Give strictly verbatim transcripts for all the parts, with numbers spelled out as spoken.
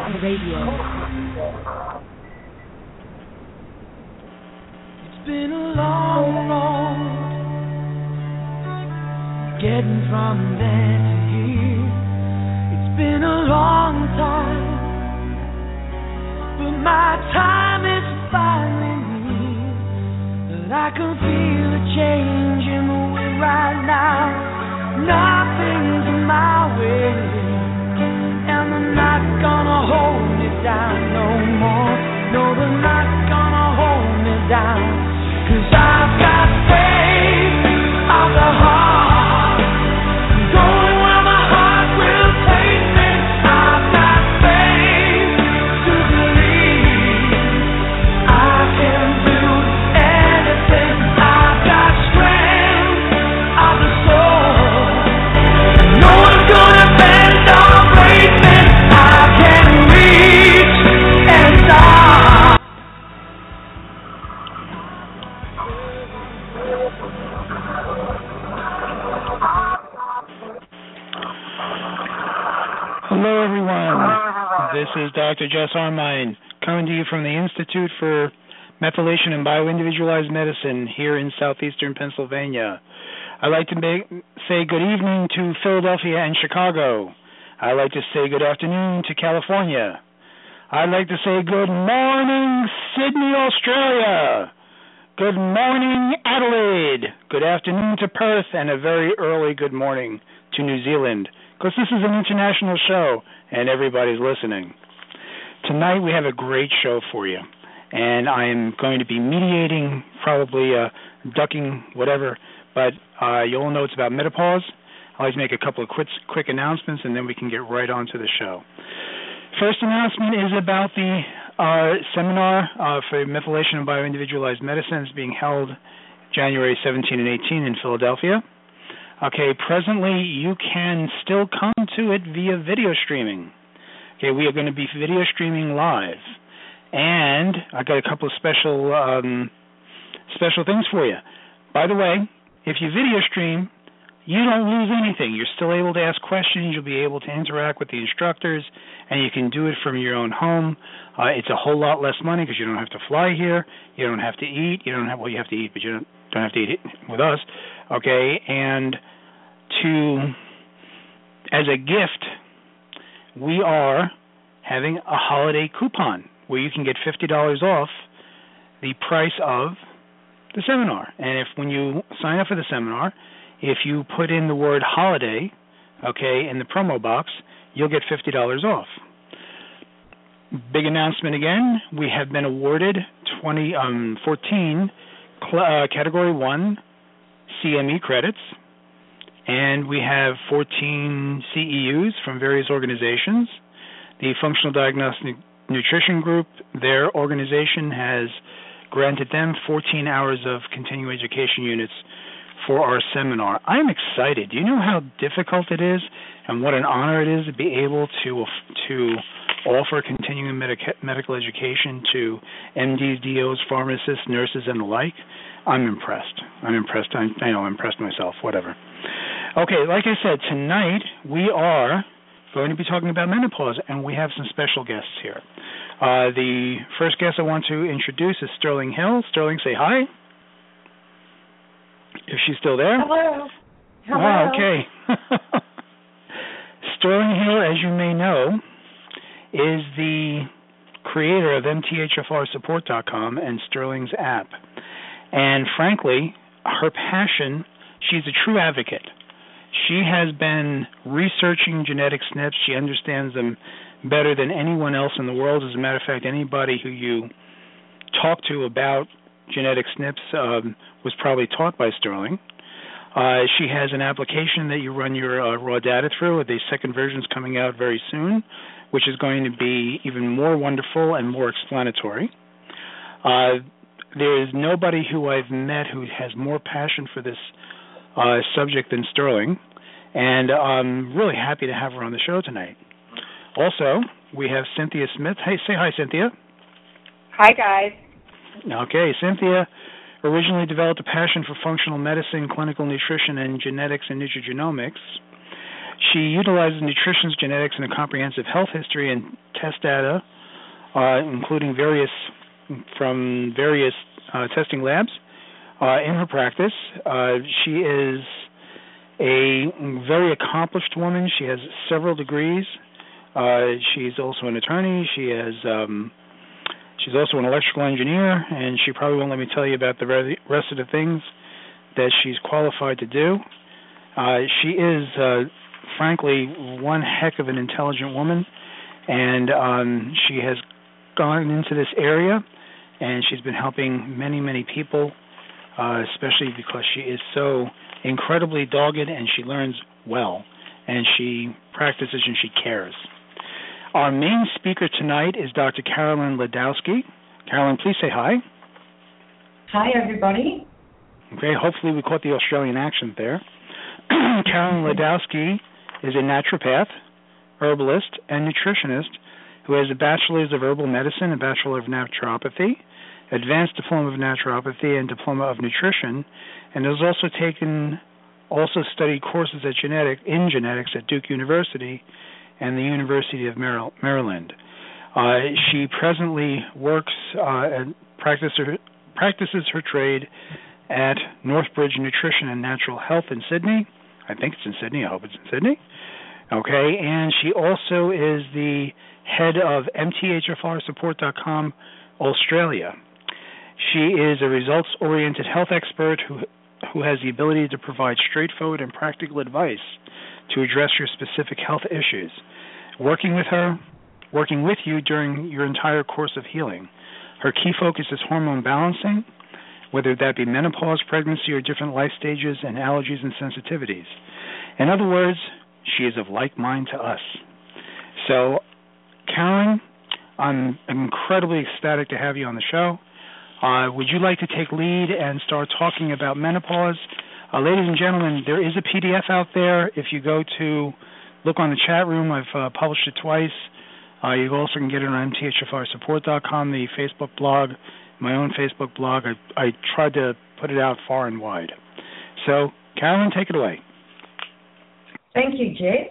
Radio. It's been a long road getting from there to here. It's been a long time, but my time is finally near. That I can feel a change in the wind right now. Nothing's in my way. And they're not gonna hold me down no more. No, they're not gonna hold me down. 'Cause I've got faith of the heart, going where my heart will take me. I've got faith to believe I can do anything. I've got strength of the soul. No one's gonna bend or break me. I can reach and stop. Hello, everyone. This is Doctor Jess Armine coming to you from the Institute for Methylation and Bioindividualized Medicine here in southeastern Pennsylvania. I'd like to make, say good evening to Philadelphia and Chicago. I'd like to say good afternoon to California. I'd like to say good morning, Sydney, Australia. Good morning, Adelaide. Good afternoon to Perth, and a very early good morning to New Zealand, because this is an international show and everybody's listening. Tonight we have a great show for you, and I am going to be mediating, probably uh, ducking whatever, but uh, you'll know it's about menopause. I'd like to make a couple of quick, quick announcements, and then we can get right on to the show. First announcement is about the uh, seminar uh, for methylation and bioindividualized medicine. It's being held January seventeenth and eighteenth in Philadelphia. Okay, presently you can still come to it via video streaming. Okay, we are going to be video streaming live, and I got a couple of special um, special things for you. By the way, if you video stream, you don't lose anything. You're still able to ask questions. You'll be able to interact with the instructors, and you can do it from your own home. Uh, it's a whole lot less money because you don't have to fly here. You don't have to eat. You don't have well, you have to eat, but you don't don't have to eat it with us. Okay, and to as a gift, we are having a holiday coupon where you can get fifty dollars off the price of the seminar. And if when you sign up for the seminar, if you put in the word holiday, okay, in the promo box, you'll get fifty dollars off. Big announcement again, we have been awarded twenty, um, fourteen cl- uh, Category one C M E credits, and we have fourteen C E Us from various organizations. The Functional Diagnostic Nutrition Group, their organization has granted them fourteen hours of continuing education units for our seminar. I'm excited. Do you know how difficult it is and what an honor it is to be able to to offer continuing medica- medical education to M Ds, D Os, pharmacists, nurses, and the like? I'm impressed. I'm impressed. I, I know I'm impressed myself, whatever. Okay, like I said, tonight we are going to be talking about menopause, and we have some special guests here. Uh, the first guest I want to introduce is Sterling Hill. Sterling, say hi. Is she still there? Hello. Hello. Wow, okay. Sterling Hill, as you may know, is the creator of M T H F R support dot com and Sterling's app. And frankly, her passion, she's a true advocate. She has been researching genetic S N Ps. She understands them better than anyone else in the world. As a matter of fact, anybody who you talk to about genetic S N Ps um, was probably taught by Sterling. Uh, she has an application that you run your uh, raw data through. The second version is coming out very soon, which is going to be even more wonderful and more explanatory. Uh, there is nobody who I've met who has more passion for this uh, subject than Sterling, and I'm really happy to have her on the show tonight. Also, we have Cynthia Smith. Hey, say hi, Cynthia. Hi, guys. Okay, Cynthia originally developed a passion for functional medicine, clinical nutrition, and genetics and nutrigenomics. She utilizes nutrition, genetics, and a comprehensive health history and test data, uh, including various from various uh, testing labs uh, in her practice. Uh, she is a very accomplished woman. She has several degrees. Uh, she's also an attorney. She has um, she's also an electrical engineer, and she probably won't let me tell you about the rest of the things that she's qualified to do. Uh, she is, uh, frankly, one heck of an intelligent woman, and um, she has gone into this area, and she's been helping many, many people, uh, especially because she is so incredibly dogged, and she learns well, and she practices and she cares. Our main speaker tonight is Doctor Carolyn Ladowski. Carolyn, please say hi. Hi, everybody. Okay, hopefully we caught the Australian accent there. Carolyn Ladowski is a naturopath, herbalist, and nutritionist who has a bachelor's of herbal medicine, a bachelor of naturopathy, advanced diploma of naturopathy, and diploma of nutrition, and has also taken, also studied courses at genetic in genetics at Duke University and the University of Maryland. Uh, she presently works uh, and practice her, practices her trade at Northbridge Nutrition and Natural Health in Sydney. I think it's in Sydney. I hope it's in Sydney. Okay, and she also is the head of M T H F R support dot com Australia. She is a results-oriented health expert who who has the ability to provide straightforward and practical advice to address your specific health issues. Working with her, working with you during your entire course of healing. Her key focus is hormone balancing, whether that be menopause, pregnancy, or different life stages and allergies and sensitivities. In other words, she is of like mind to us. So, Karen, I'm incredibly ecstatic to have you on the show. Uh, would you like to take lead and start talking about menopause? Uh, ladies and gentlemen, there is a P D F out there. If you go to look on the chat room, I've uh, published it twice. Uh, you also can get it on M T H F R support dot com, the Facebook blog, my own Facebook blog. I, I tried to put it out far and wide. So, Carolyn, take it away. Thank you, Jeff.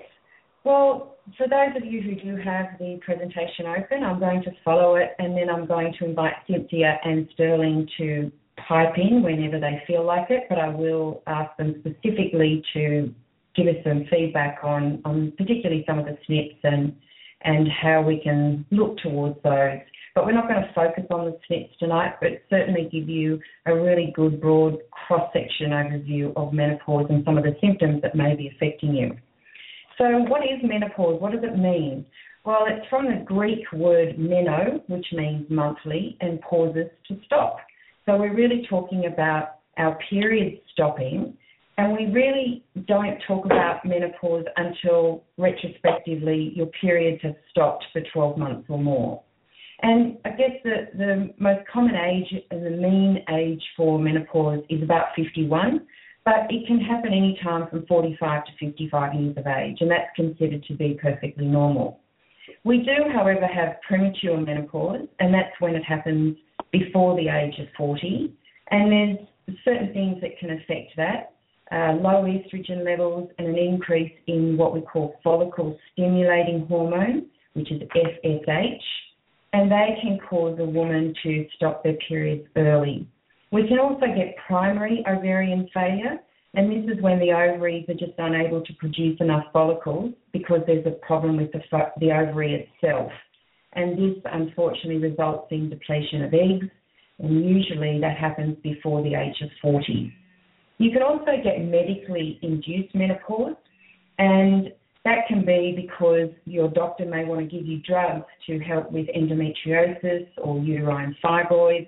Well, for those of you who do have the presentation open, I'm going to follow it, and then I'm going to invite Cynthia and Sterling to pipe in whenever they feel like it, but I will ask them specifically to give us some feedback on, on particularly some of the S N Ps and, and how we can look towards those. But we're not going to focus on the S N Ps tonight, but certainly give you a really good, broad cross-section overview of menopause and some of the symptoms that may be affecting you. So what is menopause? What does it mean? Well, it's from the Greek word meno, which means monthly, and pauses to stop. So we're really talking about our period stopping, and we really don't talk about menopause until retrospectively your periods have stopped for twelve months or more. And I guess the, the most common age and the mean age for menopause is about fifty-one, but it can happen any time from forty-five to fifty-five years of age, and that's considered to be perfectly normal. We do, however, have premature menopause, and that's when it happens before the age of forty, and there's certain things that can affect that, uh, low estrogen levels and an increase in what we call follicle-stimulating hormone, which is F S H, and they can cause a woman to stop their periods early. We can also get primary ovarian failure, and this is when the ovaries are just unable to produce enough follicles because there's a problem with the, the ovary itself. And this, unfortunately, results in depletion of eggs, and usually that happens before the age of forty. You can also get medically induced menopause, and that can be because your doctor may want to give you drugs to help with endometriosis or uterine fibroids.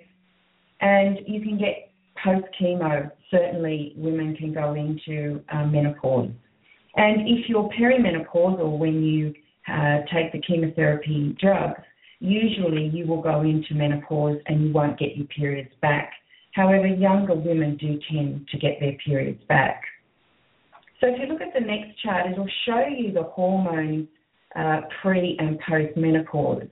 And you can get post-chemo. Certainly, women can go into uh, menopause. And if you're perimenopausal, when you uh, take the chemotherapy drugs, usually you will go into menopause and you won't get your periods back. However, younger women do tend to get their periods back. So if you look at the next chart, it'll show you the hormones uh, pre- and post-menopause.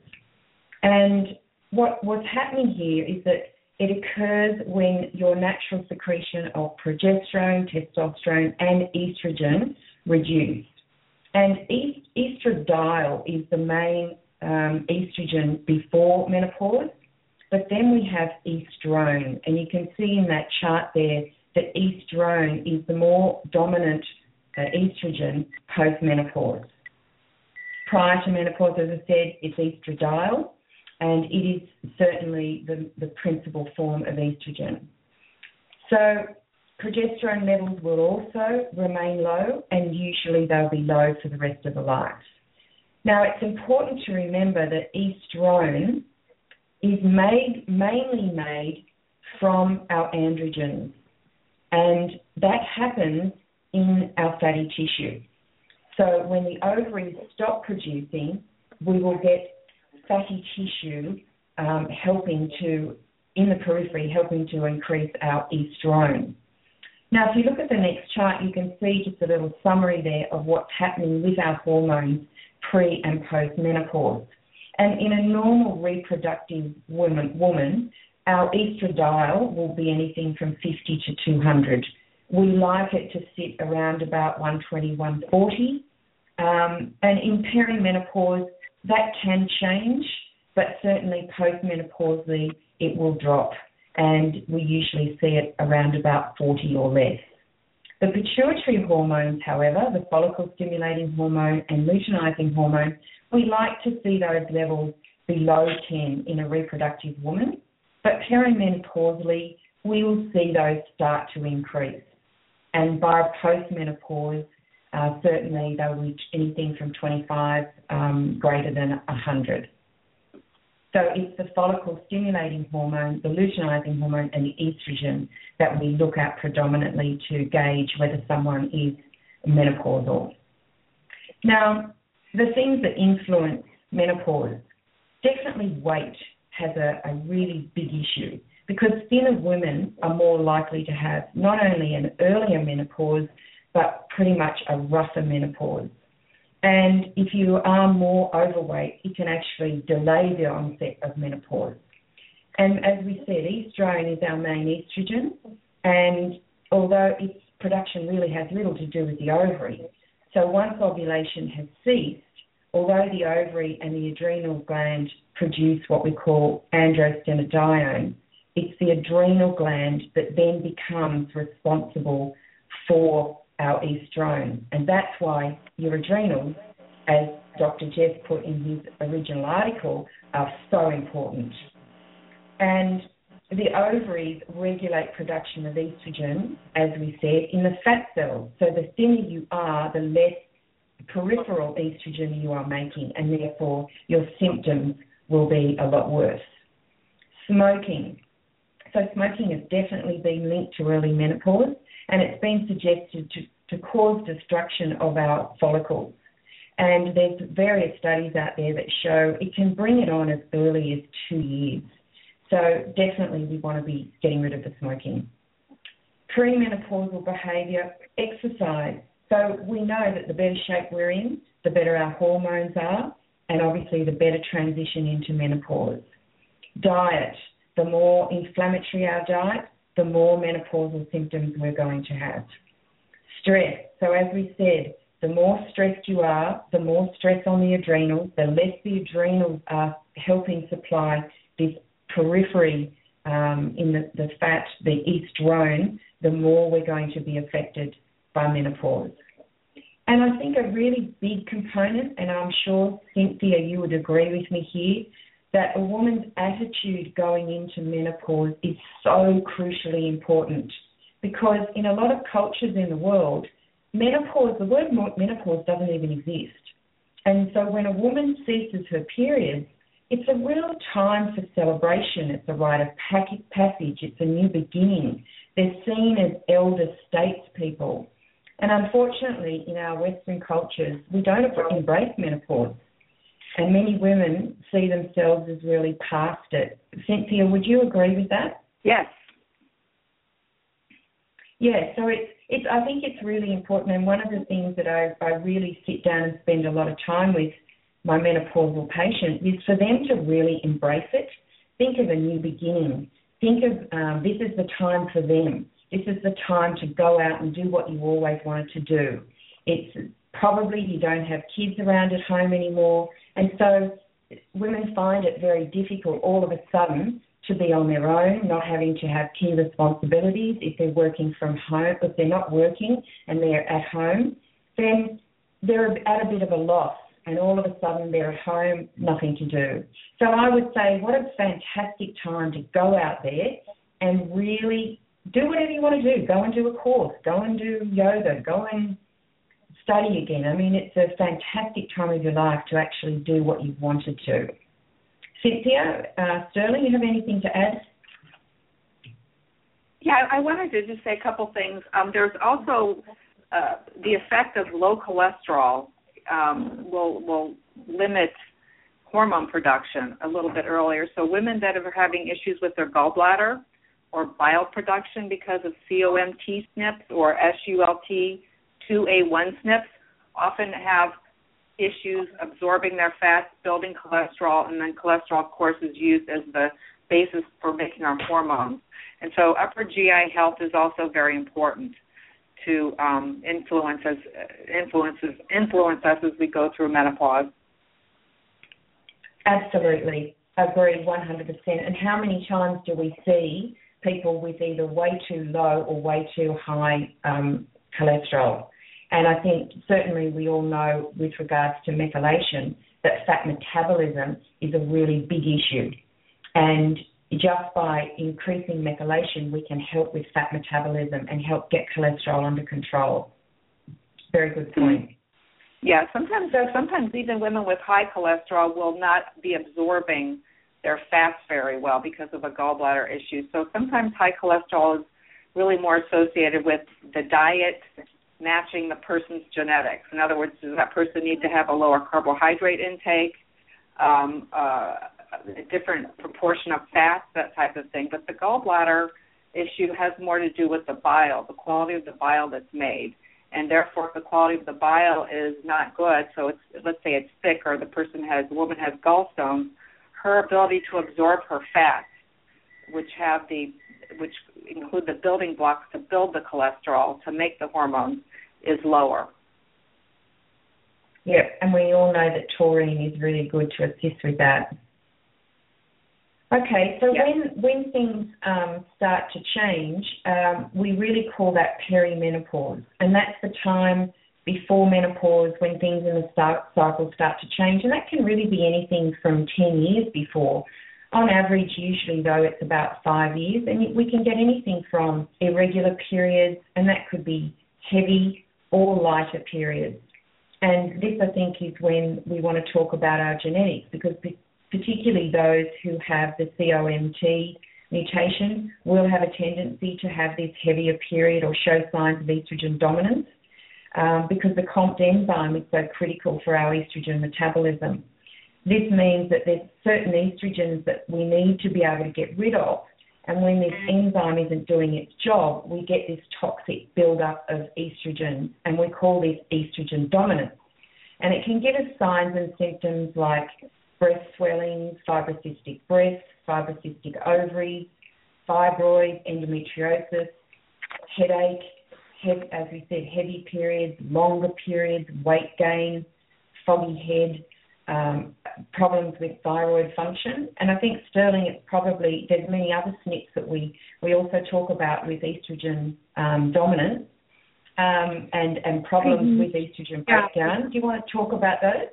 And what, what's happening here is that it occurs when your natural secretion of progesterone, testosterone, and estrogen reduce. And est- estradiol is the main um, estrogen before menopause, but then we have estrone. And you can see in that chart there that estrone is the more dominant uh, estrogen post-menopause. Prior to menopause, as I said, it's estradiol, and it is certainly the, the principal form of estrogen. So progesterone levels will also remain low, and usually they'll be low for the rest of the life. Now, it's important to remember that estrone is made mainly made from our androgens, and that happens in our fatty tissue. So when the ovaries stop producing, we will get fatty tissue um, helping to, in the periphery, helping to increase our estrone. Now, if you look at the next chart, you can see just a little summary there of what's happening with our hormones pre and post menopause. And in a normal reproductive woman, woman, our estradiol will be anything from fifty to two hundred. We like it to sit around about one twenty, one forty. Um, and in perimenopause, that can change, but certainly postmenopausally, it will drop. And we usually see it around about forty or less. The pituitary hormones, however, the follicle-stimulating hormone and luteinizing hormone, we like to see those levels below ten in a reproductive woman, but perimenopausally, we will see those start to increase. And by postmenopause, uh, certainly they'll reach anything from twenty-five um, greater than one hundred. So it's the follicle-stimulating hormone, the luteinizing hormone, and the estrogen that we look at predominantly to gauge whether someone is menopausal. Now, the things that influence menopause, definitely weight has a, a really big issue because thinner women are more likely to have not only an earlier menopause, but pretty much a rougher menopause. And if you are more overweight, it can actually delay the onset of menopause. And as we said, estrone is our main estrogen, and although its production really has little to do with the ovary, so once ovulation has ceased, although the ovary and the adrenal gland produce what we call androstenedione, it's the adrenal gland that then becomes responsible for our estrone. And that's why your adrenals, as Doctor Jess put in his original article, are so important. And the ovaries regulate production of estrogen, as we said, in the fat cells. So the thinner you are, the less peripheral estrogen you are making, and therefore your symptoms will be a lot worse. Smoking. So smoking has definitely been linked to early menopause, and it's been suggested to, to cause destruction of our follicles. And there's various studies out there that show it can bring it on as early as two years. So definitely we want to be getting rid of the smoking. Premenopausal behaviour, exercise. So we know that the better shape we're in, the better our hormones are, and obviously the better transition into menopause. Diet. The more inflammatory our diet, the more menopausal symptoms we're going to have. Stress. So as we said, the more stressed you are, the more stress on the adrenals, the less the adrenals are helping supply this periphery um, in the, the fat, the estrone, the more we're going to be affected by menopause. And I think a really big component, and I'm sure, Cynthia, you would agree with me here, that a woman's attitude going into menopause is so crucially important, because in a lot of cultures in the world, menopause, the word menopause doesn't even exist. And so when a woman ceases her period, it's a real time for celebration. It's a rite of passage. It's a new beginning. They're seen as elder statespeople. And unfortunately, in our Western cultures, we don't embrace menopause. And many women see themselves as really past it. Cynthia, would you agree with that? Yes. Yeah, so it's, it's, I think it's really important. And one of the things that I, I really sit down and spend a lot of time with my menopausal patients is for them to really embrace it. Think of a new beginning. Think of um, this is the time for them. This is the time to go out and do what you always wanted to do. It's probably you don't have kids around at home anymore. And so women find it very difficult all of a sudden to be on their own, not having to have key responsibilities. If they're working from home, if they're not working and they're at home, then they're at a bit of a loss. And all of a sudden they're at home, nothing to do. So I would say what a fantastic time to go out there and really do whatever you want to do. Go and do a course. Go and do yoga. Go and study again. I mean, it's a fantastic time of your life to actually do what you've wanted to. Cynthia, uh, Sterling, you have anything to add? Yeah, I wanted to just say a couple things. Um, there's also uh, the effect of low cholesterol um, will will limit hormone production a little bit earlier. So women that are having issues with their gallbladder or bile production because of C O M T S N Ps or S U L T two A one S N Ps often have issues absorbing their fats, building cholesterol, and then cholesterol, of course, is used as the basis for making our hormones. And so upper G I health is also very important to um, influence, us, influences, influence us as we go through menopause. Absolutely. Agreed, one hundred percent. And how many times do we see people with either way too low or way too high um, cholesterol? And I think certainly we all know with regards to methylation that fat metabolism is a really big issue. And just by increasing methylation, we can help with fat metabolism and help get cholesterol under control. Very good point. Yeah, sometimes sometimes even women with high cholesterol will not be absorbing their fats very well because of a gallbladder issue. So sometimes high cholesterol is really more associated with the diet matching the person's genetics. In other words, does that person need to have a lower carbohydrate intake, um, uh, a different proportion of fats, that type of thing. But the gallbladder issue has more to do with the bile, the quality of the bile that's made. And therefore, if the quality of the bile is not good, so it's, let's say it's thick or the person has, the woman has gallstones, her ability to absorb her fats, which have the, which include the building blocks to build the cholesterol, to make the hormones, is lower. Yeah, and we all know that taurine is really good to assist with that. Okay, so yeah. when when things um, start to change, um, we really call that perimenopause, and that's the time before menopause when things in the start, cycle start to change, and that can really be anything from ten years before. On average, usually, though, it's about five years, and we can get anything from irregular periods, and that could be heavy or lighter periods. And this, I think, is when we want to talk about our genetics, because particularly those who have the C O M T mutation will have a tendency to have this heavier period or show signs of estrogen dominance um, because the C O M T enzyme is so critical for our estrogen metabolism. This means that there's certain estrogens that we need to be able to get rid of, and when this enzyme isn't doing its job, we get this toxic buildup of estrogen, and we call this estrogen dominance. And it can give us signs and symptoms like breast swelling, fibrocystic breasts, fibrocystic ovaries, fibroids, endometriosis, headache, head, as we said, heavy periods, longer periods, weight gain, foggy head, um, problems with thyroid function. And I think, Sterling, it's probably, there's many other S N Ps that we, we also talk about with estrogen um, dominance um, and, and problems mm-hmm. with estrogen breakdown. Yeah. Do you want to talk about those?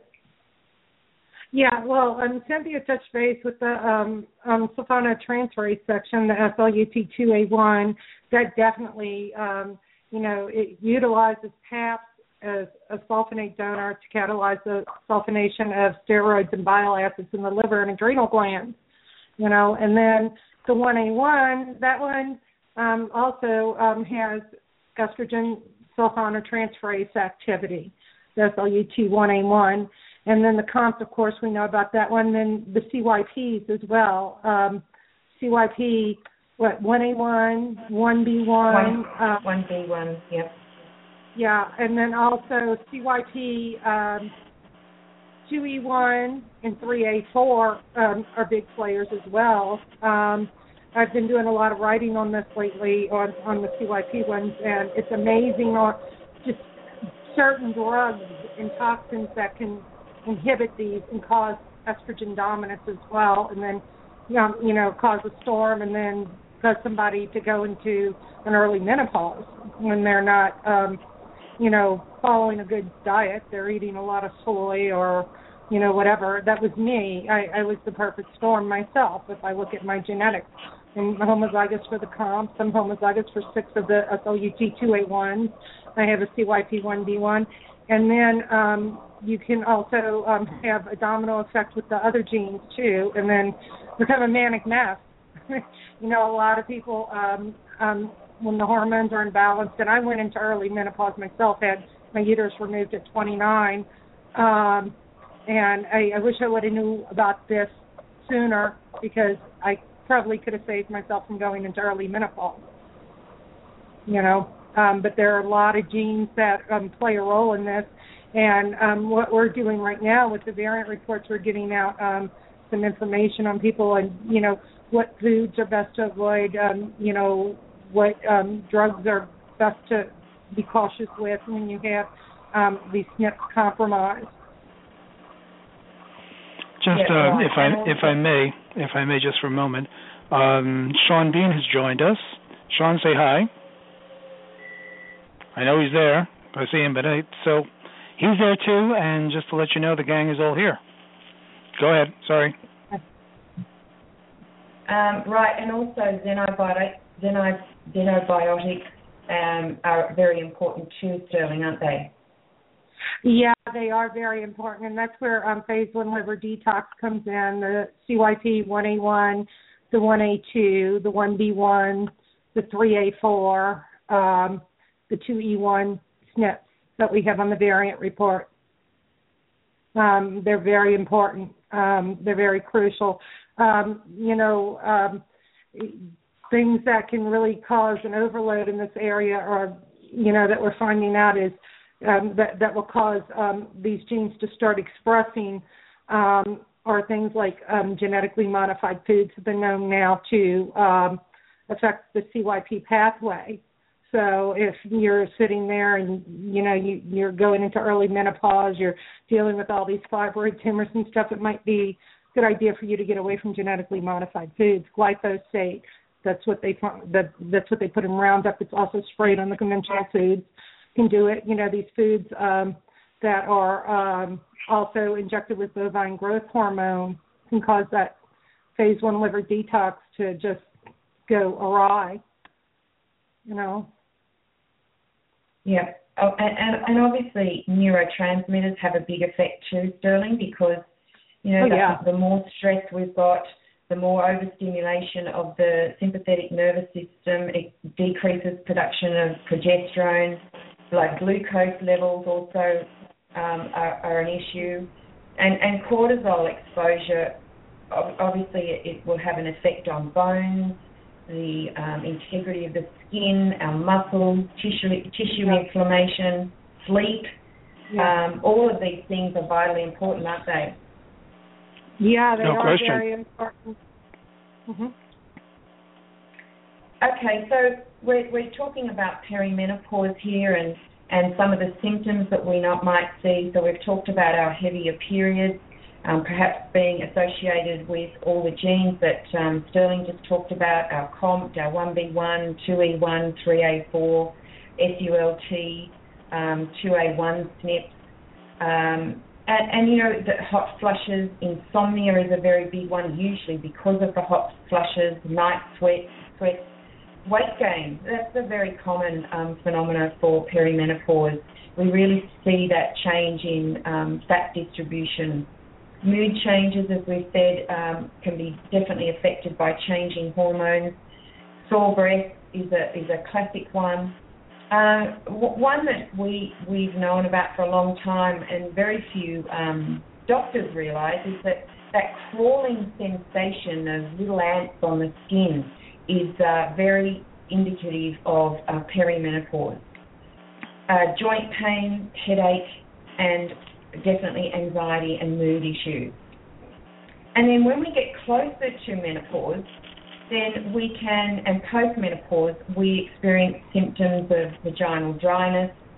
Yeah, well, um, Cynthia touched base with the um, um, sulfonatransferase section, the S L U T two A one. That definitely, um, you know, it utilizes PAPS as a sulfonate donor to catalyze the sulfonation of steroids and bile acids in the liver and adrenal glands, you know. And then the one A one, that one um, also um, has estrogen sulfonatransferase activity, the S L U T one A one. And then the C O M Ts, of course, we know about that one. Then the C Y Ps as well. Um, C Y P, what, one A one, one B one. Uh, one B one, yep. Yeah, and then also C Y P um, two E one and three A four um, are big players as well. Um, I've been doing a lot of writing on this lately on, on the C Y P ones, and it's amazing on just certain drugs and toxins that can inhibit these and cause estrogen dominance as well, and then um, you know cause a storm, and then cause somebody to go into an early menopause when they're not um, you know following a good diet. They're eating a lot of soy or you know whatever. That was me. I, I was the perfect storm myself. If I look at my genetics, I'm homozygous for the C O M P S. I'm homozygous for six of the S L U T two A ones. I have a C Y P one B one. And then um, you can also um, have a domino effect with the other genes, too, and then become a manic mess. you know, a lot of people, um, um, when the hormones are imbalanced, and I went into early menopause myself, had my uterus removed at twenty-nine, um, and I, I wish I would have knew about this sooner because I probably could have saved myself from going into early menopause, you know. Um, but there are a lot of genes that um, play a role in this. And um, what we're doing right now with the variant reports, we're getting out um, some information on people and, you know, what foods are best to avoid, um, you know, what um, drugs are best to be cautious with when you have um, these S N Ps compromised. Just uh, if I if I may, if I may, just for a moment, um, Sean Bean has joined us. Sean, say hi. I know he's there. I see him, but I, so he's there too. And just to let you know, the gang is all here. Go ahead. Sorry. Um, right, and also xenobiotic, xeno, xenobiotics um, are very important too, Sterling, aren't they? Yeah, they are very important, and that's where um, phase one liver detox comes in. The C Y P one A one, the one A two, the one B one, the three A four. Um, the two E one S N Ps that we have on the variant report. Um, they're very important. Um, they're very crucial. Um, you know, um, things that can really cause an overload in this area are, you know, that we're finding out is um, that, that will cause um, these genes to start expressing um, are things like um, genetically modified foods have been known now to um, affect the C Y P pathway. So if you're sitting there and, you know, you, you're going into early menopause, you're dealing with all these fibroid tumors and stuff, it might be a good idea for you to get away from genetically modified foods. Glyphosate, that's what they that, that's what they put in Roundup. It's also sprayed on the conventional foods. Can do it. You know, these foods um, that are um, also injected with bovine growth hormone can cause that phase one liver detox to just go awry, you know. Yeah, oh, and, and, and obviously neurotransmitters have a big effect too, Sterling, because, you know, oh, the, yeah. the more stress we've got, the more overstimulation of the sympathetic nervous system, it decreases production of progesterone, blood glucose levels also um, are, are an issue, and, and cortisol exposure, obviously it, it will have an effect on bones, the um, integrity of the skin, our muscles, tissue, tissue yeah. inflammation, sleep. Yeah. Um, all of these things are vitally important, aren't they? Yeah, they no are question. very important. Mm-hmm. Okay, so we're, we're talking about perimenopause here and, and some of the symptoms that we not, might see. So we've talked about our heavier periods, Um, perhaps being associated with all the genes that um, Sterling just talked about, our C O M P, our one B one, two E one, three A four, S U L T, um, two A one S N Ps. Um, and, and, you know, the hot flushes, insomnia is a very big one, usually because of the hot flushes, night sweat, sweat, weight gain. That's a very common um, phenomenon for perimenopause. We really see that change in um, fat distribution. Mood changes, as we've said, um, can be definitely affected by changing hormones. Sore breath is a is a classic one. Uh, w- one that we, we've known about for a long time and very few um, doctors realise is that that crawling sensation of little ants on the skin is uh, very indicative of uh, perimenopause. Uh, joint pain, headache, and definitely anxiety and mood issues. And then when we get closer to menopause, then we can, and post-menopause, we experience symptoms of vaginal dryness,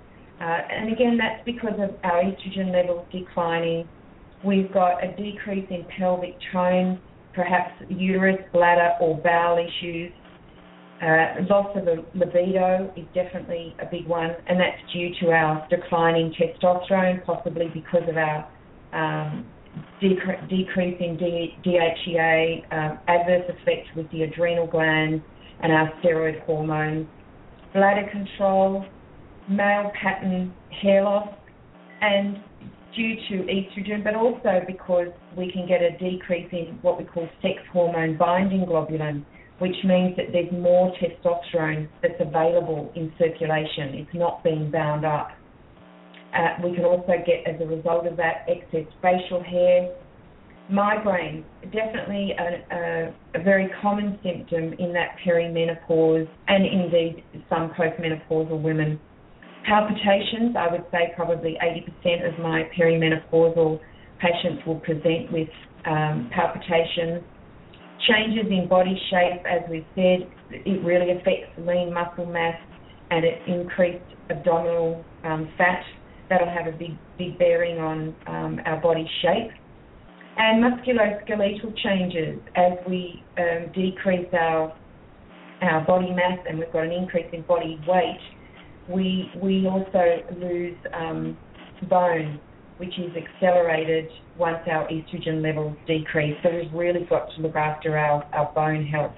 Uh, and again, that's because of our estrogen levels declining. We've got a decrease in pelvic tone, perhaps uterus, bladder, or bowel issues. Uh, loss of a libido is definitely a big one, and that's due to our declining testosterone, possibly because of our um, decre- decrease in D- DHEA, um, adverse effects with the adrenal glands and our steroid hormones, bladder control, male pattern hair loss, and due to estrogen, but also because we can get a decrease in what we call sex hormone binding globulin, which means that there's more testosterone that's available in circulation. It's not being bound up. Uh, we can also get, as a result of that, excess facial hair. Migraine, definitely a, a, a very common symptom in that perimenopause and indeed some postmenopausal women. Palpitations, I would say probably eighty percent of my perimenopausal patients will present with um, palpitations. Changes in body shape, as we've said, it really affects lean muscle mass and it increased abdominal um, fat. That'll have a big, big bearing on um, our body shape. And musculoskeletal changes as we um, decrease our our body mass and we've got an increase in body weight. We we also lose um, bone, which is accelerated once our estrogen levels decrease. So we've really got to look after our, our bone health.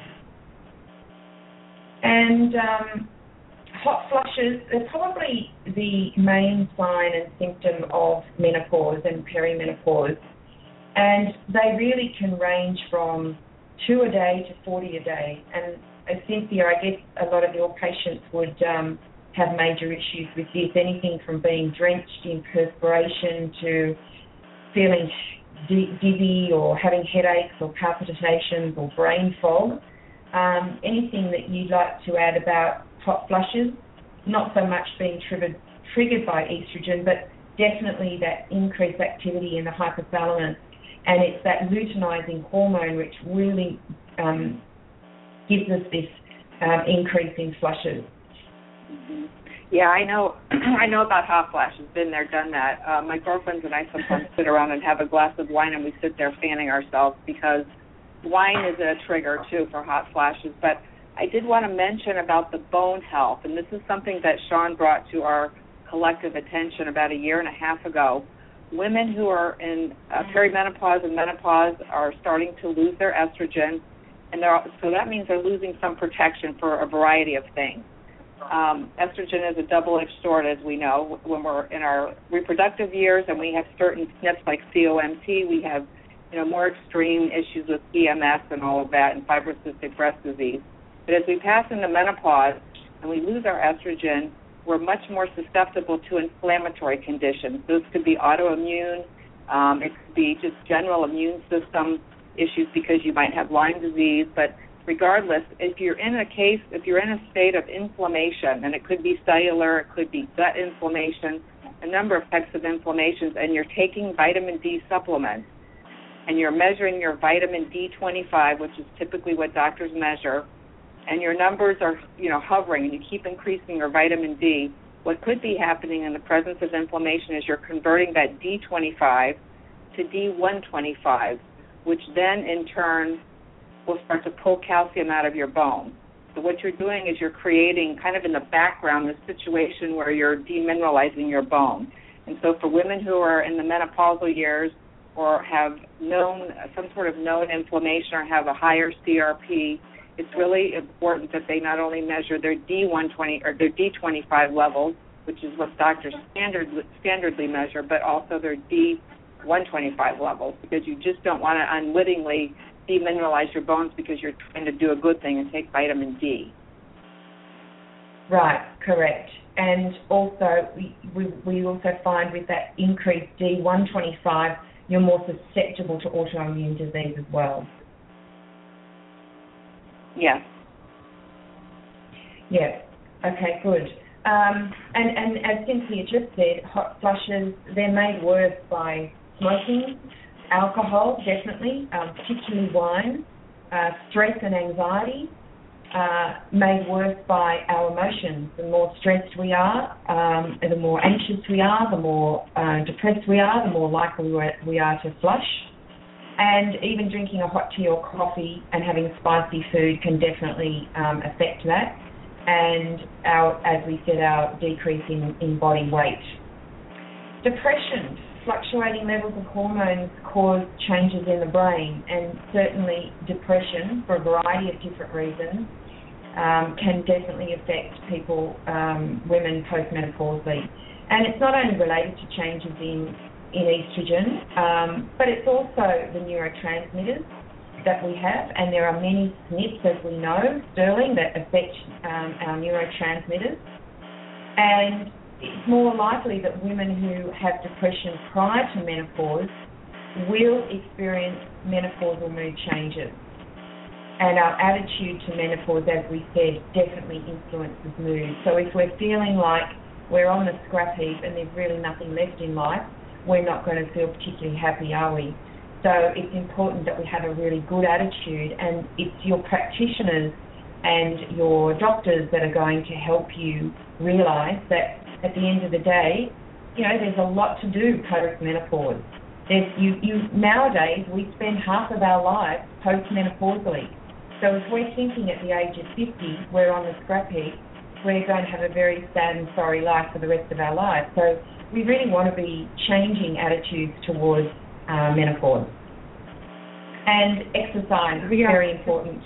And um, hot flushes are probably the main sign and symptom of menopause and perimenopause. And they really can range from two a day to forty a day. And uh, Cynthia, I guess a lot of your patients would um, have major issues with this, anything from being drenched in perspiration to feeling d- dizzy or having headaches or palpitations or brain fog. Um, anything that you'd like to add about hot flushes, not so much being triggered, triggered by estrogen, but definitely that increased activity in the hypothalamus. And it's that luteinizing hormone which really um, gives us this um, increase in flushes. Mm-hmm. Yeah, I know. I know about hot flashes. Been there, done that. Uh, my girlfriends and I sometimes sit around and have a glass of wine, and we sit there fanning ourselves because wine is a trigger too for hot flashes. But I did want to mention about the bone health, and this is something that Sean brought to our collective attention about a year and a half ago. Women who are in uh, perimenopause and menopause are starting to lose their estrogen, and they're, so that means they're losing some protection for a variety of things. Um, estrogen is a double-edged sword, as we know. When we're in our reproductive years and we have certain S N Ps like C O M T, we have, you know, more extreme issues with P M S and all of that, and fibrocystic breast disease. But as we pass into menopause and we lose our estrogen, we're much more susceptible to inflammatory conditions. Those could be autoimmune. Um, it could be just general immune system issues because you might have Lyme disease. But regardless, if you're in a case, if you're in a state of inflammation, and it could be cellular, it could be gut inflammation, a number of types of inflammations, and you're taking vitamin D supplements, and you're measuring your vitamin D twenty-five, which is typically what doctors measure, and your numbers are, you know, hovering, and you keep increasing your vitamin D, what could be happening in the presence of inflammation is you're converting that D twenty-five to D one twenty-five, which then in turn will start to pull calcium out of your bone. So what you're doing is you're creating kind of in the background this situation where you're demineralizing your bone. And so for women who are in the menopausal years or have known some sort of known inflammation or have a higher C R P, it's really important that they not only measure their D one twenty or their D twenty-five levels, which is what doctors standard, standardly measure, but also their D one twenty-five levels, because you just don't want to unwittingly demineralize your bones because you're trying to do a good thing and take vitamin D. Right, correct. And also, we, we, we also find with that increased D one twenty-five, you're more susceptible to autoimmune disease as well. Yes. Yeah. Okay, good. Um, and, and as Cynthia just said, hot flushes, they're made worse by smoking, alcohol, definitely, um, particularly wine, uh, stress and anxiety, uh, made worse by our emotions. The more stressed we are, um, the more anxious we are, the more uh, depressed we are, the more likely we are to flush. And even drinking a hot tea or coffee and having spicy food can definitely um, affect that. And our, as we said, our decrease in, in body weight. Depression, fluctuating levels of hormones cause changes in the brain, and certainly depression, for a variety of different reasons, um, can definitely affect people, um, women postmenopausally. And it's not only related to changes in in estrogen, um, but it's also the neurotransmitters that we have, and there are many S N Ps, as we know, Sterling, that affect um, our neurotransmitters. And it's more likely that women who have depression prior to menopause will experience menopausal mood changes. And our attitude to menopause, as we said, definitely influences mood. So if we're feeling like we're on the scrap heap and there's really nothing left in life, we're not going to feel particularly happy, are we? So it's important that we have a really good attitude, and it's your practitioners and your doctors that are going to help you realise that at the end of the day, you know, there's a lot to do post-menopause. There's, you, you, nowadays, we spend half of our lives post-menopausally. So if we're thinking at the age of fifty, we're on the scrap heap, we're going to have a very sad and sorry life for the rest of our lives. So we really want to be changing attitudes towards uh, menopause. And exercise is yeah. very important.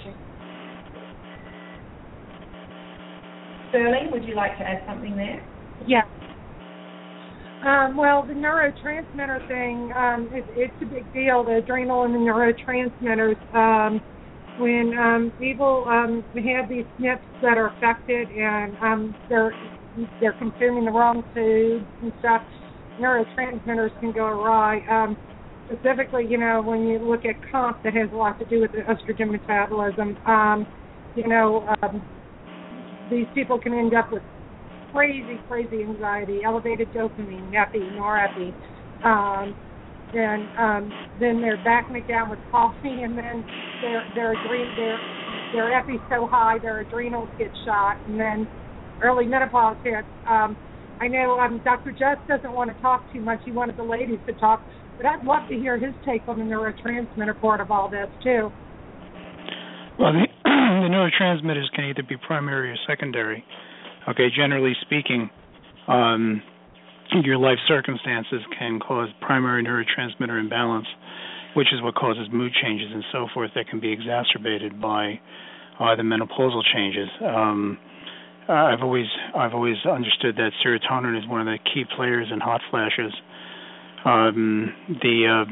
Sterling, would you like to add something there? Yeah. Um, well, the neurotransmitter thing, um, it, it's a big deal, the adrenal and the neurotransmitters. Um, when um, people um, have these S N Ps that are affected and um, they're they're consuming the wrong foods and stuff, neurotransmitters can go awry. Um, specifically, you know, when you look at C O M P, that has a lot to do with the estrogen metabolism. Um, you know, um, these people can end up with crazy, crazy anxiety, elevated dopamine, epi, norepi. Um, and um, then they're backing it down with coffee, and then their their their their epi's so high, their adrenals get shot, and then early menopause hits. Um, I know um, Doctor Jess doesn't want to talk too much. He wanted the ladies to talk, but I'd love to hear his take on the neurotransmitter part of all this, too. Well, the, the neurotransmitters can either be primary or secondary. Okay, generally speaking, um, your life circumstances can cause primary neurotransmitter imbalance, which is what causes mood changes and so forth that can be exacerbated by uh, the menopausal changes. Um, Uh, I've always I've always understood that serotonin is one of the key players in hot flashes. Um, the uh,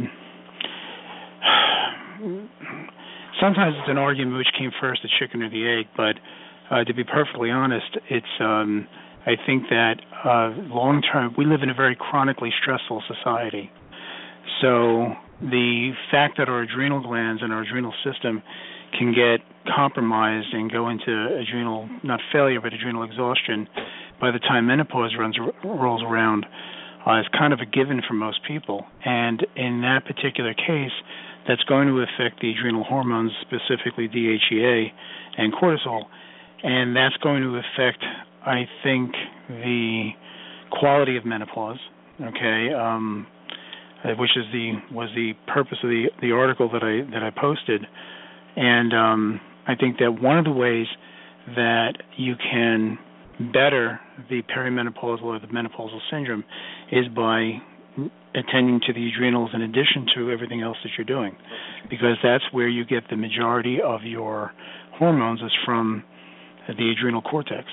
sometimes it's an argument which came first, the chicken or the egg. But uh, to be perfectly honest, it's um, I think that uh, long term we live in a very chronically stressful society. So the fact that our adrenal glands and our adrenal system can get compromised and go into adrenal, not failure, but adrenal exhaustion by the time menopause runs rolls around uh, is kind of a given for most people. And in that particular case, that's going to affect the adrenal hormones, specifically D H E A and cortisol, and that's going to affect, I think, the quality of menopause, okay, um, which is the was the purpose of the, the article that I that I posted. And um, I think that one of the ways that you can better the perimenopausal or the menopausal syndrome is by attending to the adrenals in addition to everything else that you're doing, because that's where you get the majority of your hormones is from the adrenal cortex.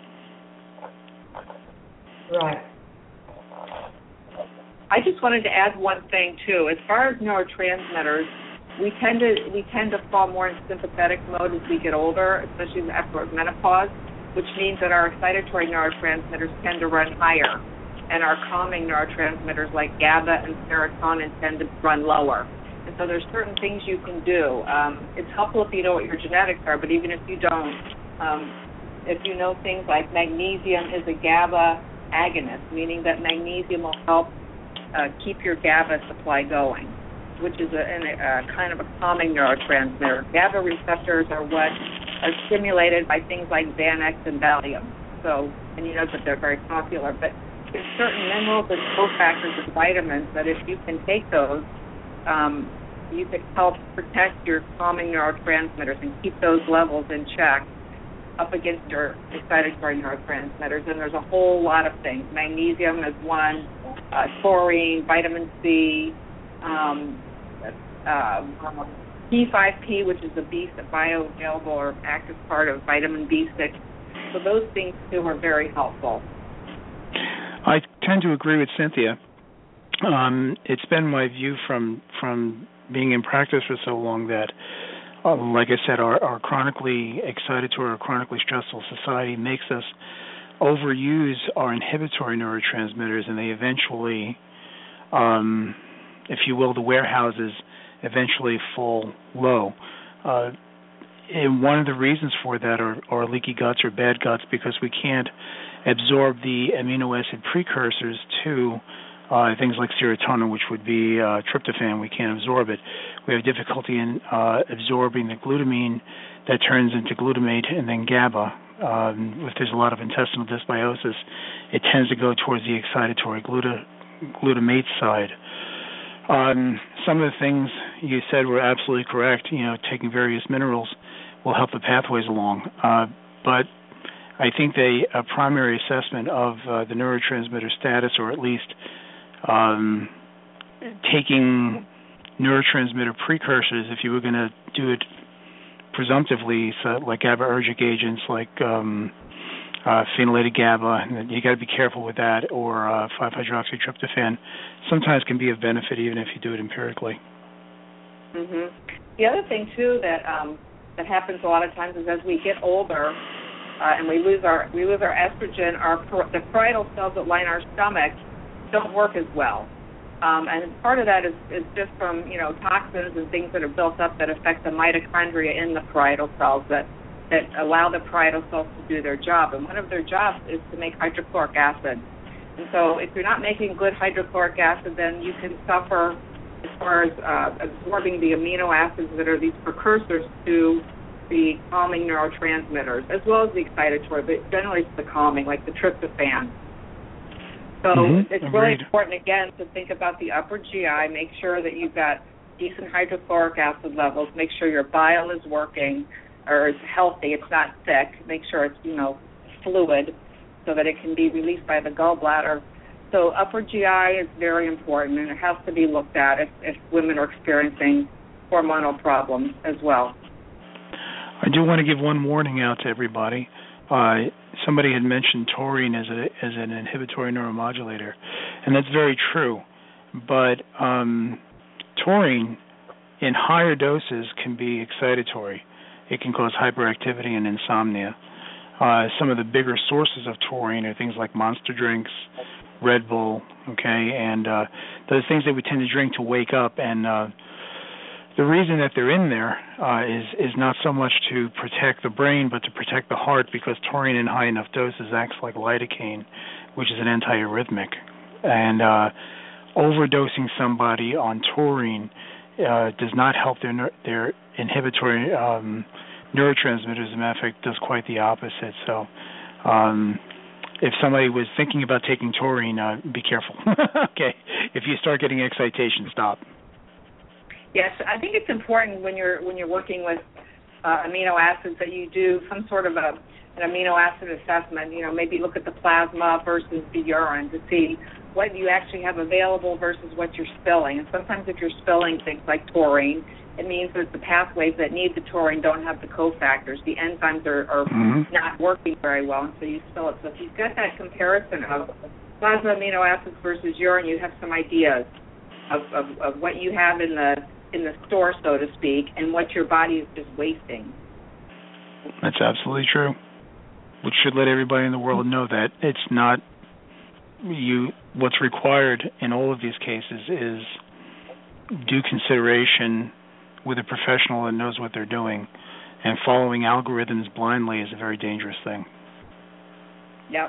Right. I just wanted to add one thing, too. As far as neurotransmitters, We tend to we tend to fall more in sympathetic mode as we get older, especially after menopause, which means that our excitatory neurotransmitters tend to run higher, and our calming neurotransmitters like GABA and serotonin tend to run lower. And so there's certain things you can do. Um, it's helpful if you know what your genetics are, but even if you don't, um, if you know things like magnesium is a GABA agonist, meaning that magnesium will help uh, keep your GABA supply going, which is a, a, a kind of a calming neurotransmitter. GABA receptors are what are stimulated by things like Xanax and Valium. So, and you know that they're very popular, but there's certain minerals and cofactors and vitamins that if you can take those, um, you can help protect your calming neurotransmitters and keep those levels in check up against your excitatory neurotransmitters. And there's a whole lot of things. Magnesium is one, uh, taurine, vitamin C, um, uh, P five P, which is the B bioavailable or active part of vitamin B six. So those things, too, are very helpful. I tend to agree with Cynthia. Um, it's been my view from from being in practice for so long that, uh, like I said, our, our chronically excitatory or chronically stressful society makes us overuse our inhibitory neurotransmitters, and they eventually, um, if you will, the warehouses eventually fall low. Uh, and one of the reasons for that are, are leaky guts or bad guts, because we can't absorb the amino acid precursors to uh, things like serotonin, which would be uh, tryptophan. We can't absorb it. We have difficulty in uh, absorbing the glutamine that turns into glutamate and then GABA. Um, if there's a lot of intestinal dysbiosis, it tends to go towards the excitatory gluta, glutamate side. Um, some of the things you said were absolutely correct. You know, taking various minerals will help the pathways along. Uh, but I think the a primary assessment of uh, the neurotransmitter status, or at least um, taking neurotransmitter precursors, if you were going to do it presumptively, so like GABAergic agents like um, uh, phenylated GABA, and you got to be careful with that, or uh, five hydroxytryptophan, sometimes can be of benefit even if you do it empirically. Mm-hmm. The other thing too that um, that happens a lot of times is as we get older uh, and we lose our we lose our estrogen, our the parietal cells that line our stomach don't work as well. Um, and part of that is, is just from, you know, toxins and things that are built up that affect the mitochondria in the parietal cells that, that allow the parietal cells to do their job. And one of their jobs is to make hydrochloric acid. And so if you're not making good hydrochloric acid, then you can suffer as far as uh, absorbing the amino acids that are these precursors to the calming neurotransmitters, as well as the excitatory, but generally it's the calming, like the tryptophan. So mm-hmm. it's Agreed. really important, again, to think about the upper G I, make sure that you've got decent hydrochloric acid levels, make sure your bile is working or it's healthy, it's not thick, make sure it's, you know, fluid so that it can be released by the gallbladder. So upper G I is very important, and it has to be looked at if, if women are experiencing hormonal problems as well. I do want to give one warning out to everybody. Uh, somebody had mentioned taurine as a as an inhibitory neuromodulator, and that's very true. But um, taurine in higher doses can be excitatory. It can cause hyperactivity and insomnia. Uh, some of the bigger sources of taurine are things like Monster drinks, Red Bull, okay, and uh, those things that we tend to drink to wake up. And uh, the reason that they're in there uh, is is not so much to protect the brain, but to protect the heart, because taurine in high enough doses acts like lidocaine, which is an antiarrhythmic. And uh, overdosing somebody on taurine uh, does not help their their inhibitory um, neurotransmitters. As a matter of fact, does quite the opposite. So um, if somebody was thinking about taking taurine, uh, be careful. Okay, if you start getting excitation, stop. Yes, I think it's important when you're when you're working with uh, amino acids that you do some sort of a an amino acid assessment. You know, maybe look at the plasma versus the urine to see what you actually have available versus what you're spilling. And sometimes if you're spilling things like taurine, it means that the pathways that need the taurine don't have the cofactors. The enzymes are, are mm-hmm. not working very well, and so you spill it. So if you've got that comparison of plasma amino acids versus urine, you have some ideas of, of, of what you have in the in the store, so to speak, and what your body is just wasting. That's absolutely true. Which should let everybody in the world know that it's not you. What's required in all of these cases is due consideration with a professional that knows what they're doing, and following algorithms blindly is a very dangerous thing. Yep.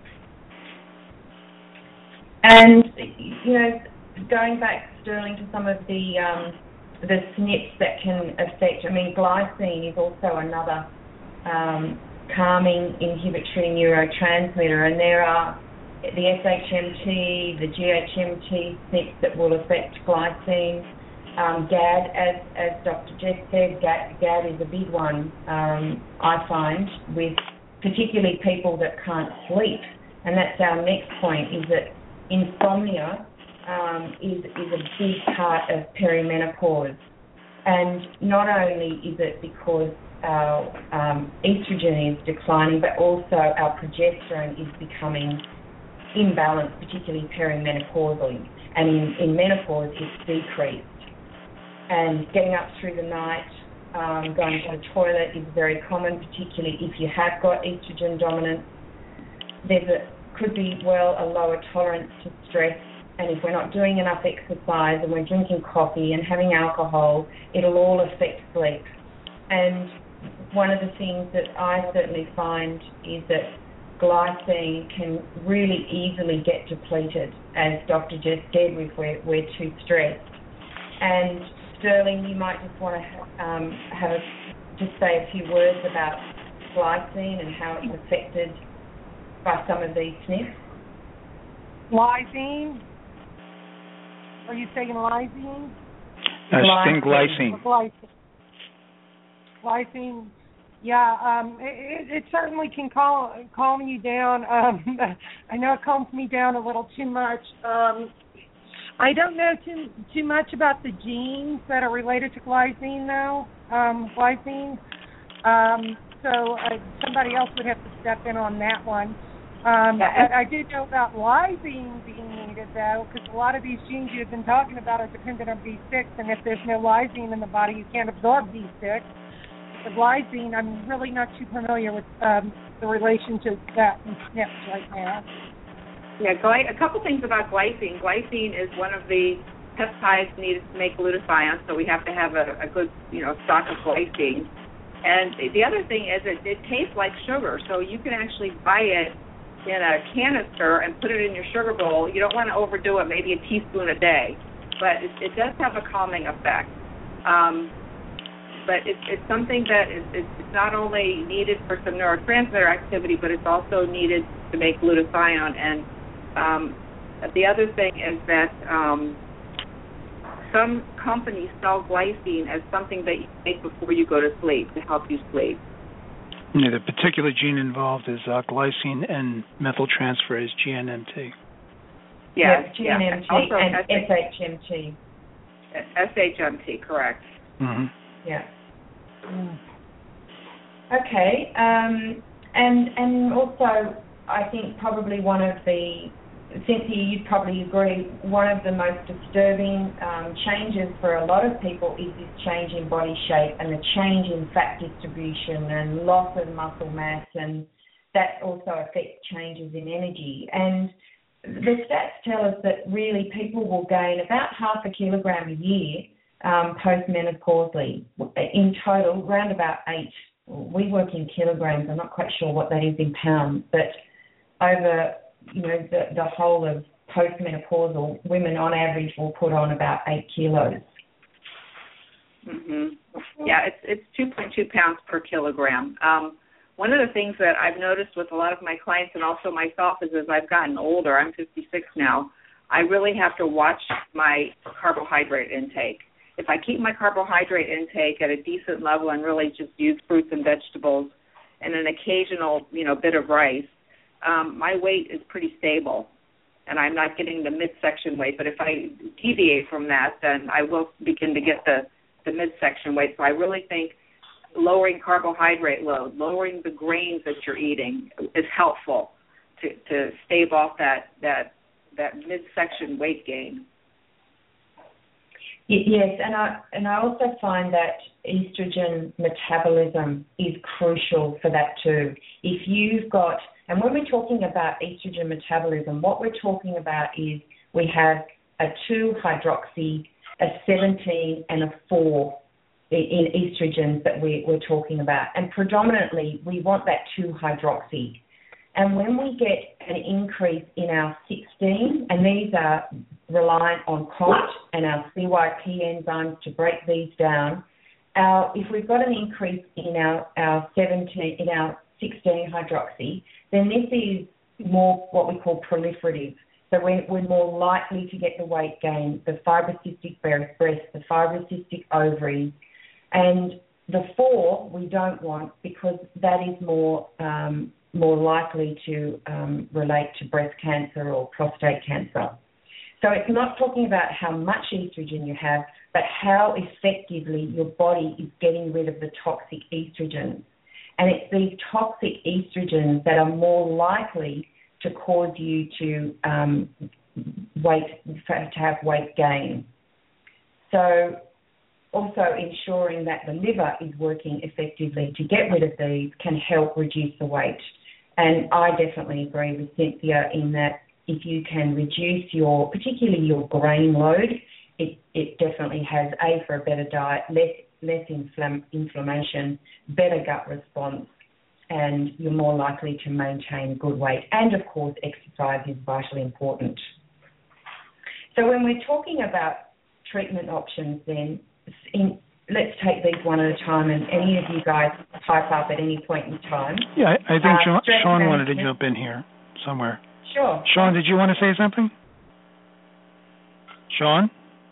And, you know, going back, Sterling, to some of the um, the S N Ps that can affect, I mean, glycine is also another um, calming inhibitory neurotransmitter, and there are the S H M T, the G H M T S N Ps that will affect glycine. Um, G A D, as, as Doctor Jess said, G A D, G A D is a big one, um, I find, with particularly people that can't sleep. And that's our next point, is that insomnia um, is, is a big part of perimenopause. And not only is it because our um, estrogen is declining, but also our progesterone is becoming imbalanced, particularly perimenopausally. And in, in menopause, it's decreased. And getting up through the night, um, going to the toilet is very common, particularly if you have got estrogen dominance. There's a, could be, well, a lower tolerance to stress. And if we're not doing enough exercise and we're drinking coffee and having alcohol, it'll all affect sleep. And one of the things that I certainly find is that glycine can really easily get depleted, as Doctor Jess said, if we're, we're too stressed. And Sterling, you might just want to um, have a, just say a few words about glycine and how it's affected by some of these S N Ps. Lysine? Are you saying lysine? I uh, think glycine. Glycine. Glycine. Yeah, um, it, it certainly can calm, calm you down. Um, I know it calms me down a little too much. Um, I don't know too too much about the genes that are related to glycine, though. Um, glycine. Um, so uh, somebody else would have to step in on that one. Um, but I do know about lysine being needed, though, because a lot of these genes you've been talking about are dependent on B six, and if there's no lysine in the body, you can't absorb B six. With lysine, I'm really not too familiar with um, the relation to that in S N Ps right now. Yeah, gly- a couple things about glycine. Glycine is one of the peptides needed to make glutathione, so we have to have a, a good, you know, stock of glycine. And the other thing is it, it tastes like sugar, so you can actually buy it in a canister and put it in your sugar bowl. You don't want to overdo it, maybe a teaspoon a day, but it, it does have a calming effect. Um, but it's, it's something that is it's not only needed for some neurotransmitter activity, but it's also needed to make glutathione. And um, the other thing is that um, some companies sell glycine as something that you take before you go to sleep to help you sleep. Yeah, the particular gene involved is uh, glycine and methyltransferase, G N M T. Yeah, yes, G N M T yeah. and S H M T. S H M T, correct. Mm-hmm. Yeah. Mm. Okay, um, and and also I think probably one of the, Cynthia, you'd probably agree, one of the most disturbing um, changes for a lot of people is this change in body shape and the change in fat distribution and loss of muscle mass, and that also affects changes in energy. And the stats tell us that really people will gain about half a kilogram a year um, postmenopausally. In total, around about eight. We work in kilograms. I'm not quite sure what that is in pounds, but over you know the, the whole of postmenopausal, women on average will put on about eight kilos. Mm-hmm. Yeah, it's it's two point two pounds per kilogram. Um, one of the things that I've noticed with a lot of my clients and also myself is as I've gotten older, I'm fifty-six now, I really have to watch my carbohydrate intake. If I keep my carbohydrate intake at a decent level and really just use fruits and vegetables and an occasional, you know, bit of rice, um, my weight is pretty stable, and I'm not getting the midsection weight. But if I deviate from that, then I will begin to get the, the midsection weight. So I really think lowering carbohydrate load, lowering the grains that you're eating is helpful to, to stave off that, that, that midsection weight gain. Yes, and I and I also find that estrogen metabolism is crucial for that too. If you've got, and when we're talking about estrogen metabolism, what we're talking about is we have a two hydroxy, a seventeen, and a four in estrogens that we, we're talking about. And predominantly, we want that two hydroxy. And when we get an increase in our sixteen, and these are reliant on C O M T and our C Y P enzymes to break these down, our if we've got an increase in our, our seventeen in our sixteen hydroxy, then this is more what we call proliferative. So we're, we're more likely to get the weight gain, the fibrocystic breast, the fibrocystic ovaries, and the four we don't want because that is more um, more likely to um, relate to breast cancer or prostate cancer. So it's not talking about how much estrogen you have, but how effectively your body is getting rid of the toxic estrogens. And it's these toxic estrogens that are more likely to cause you to um, weight to have weight gain. So also ensuring that the liver is working effectively to get rid of these can help reduce the weight. And I definitely agree with Cynthia in that if you can reduce your, particularly your grain load, it, it definitely has, A, for a better diet, less less inflam- inflammation, better gut response, and you're more likely to maintain good weight. And, of course, exercise is vitally important. So when we're talking about treatment options then, in, let's take these one at a time, and any of you guys pipe up at any point in time. Yeah, I, I think uh, Sean, Sean wanted to jump in here somewhere. Sure. Sean, did you want to say something? Sean?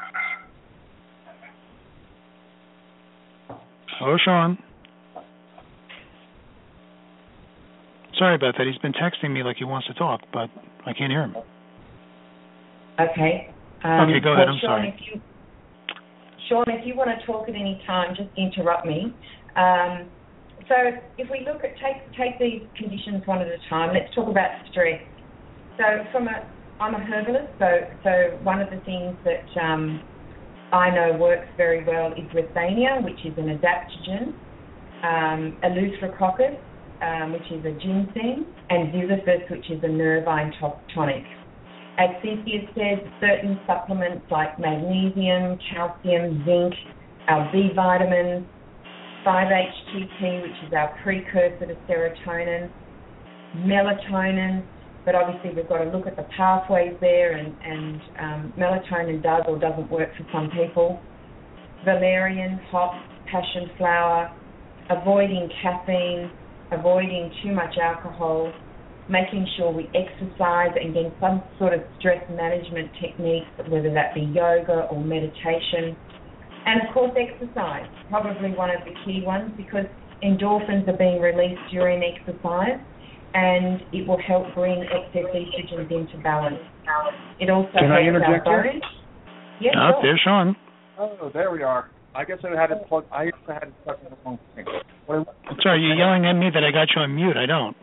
Hello, Sean. Sorry about that. He's been texting me like he wants to talk, but I can't hear him. Okay. Um, okay, go ahead. well, I'm Sean, sorry. If you, Sean, if you want to talk at any time, just interrupt me. Um, so if we look at, take, take these conditions one at a time, let's talk about stress. So from a, I'm a herbalist, so, so one of the things that um, I know works very well is Withania, which is an adaptogen, um, Eleutherococcus, um, which is a ginseng, and Ziziphus, which is a nervine tonic. As Cynthia says, certain supplements like magnesium, calcium, zinc, our B vitamins, five H T P, which is our precursor to serotonin, melatonin, but obviously we've got to look at the pathways there, and, and um, melatonin does or doesn't work for some people. Valerian, hops, passion flower, avoiding caffeine, avoiding too much alcohol, making sure we exercise and get some sort of stress management techniques, whether that be yoga or meditation. And of course exercise, probably one of the key ones, because endorphins are being released during exercise, and it will help bring excess estrogens into balance. It also Can helps I interject our here? bones. Yes, Oh, sure. there's Sean. Oh, there we are. I guess I had to plug. I guess I had to plug in the wrong thing. What I, Sorry, you're yelling at me that I got you on mute. I don't.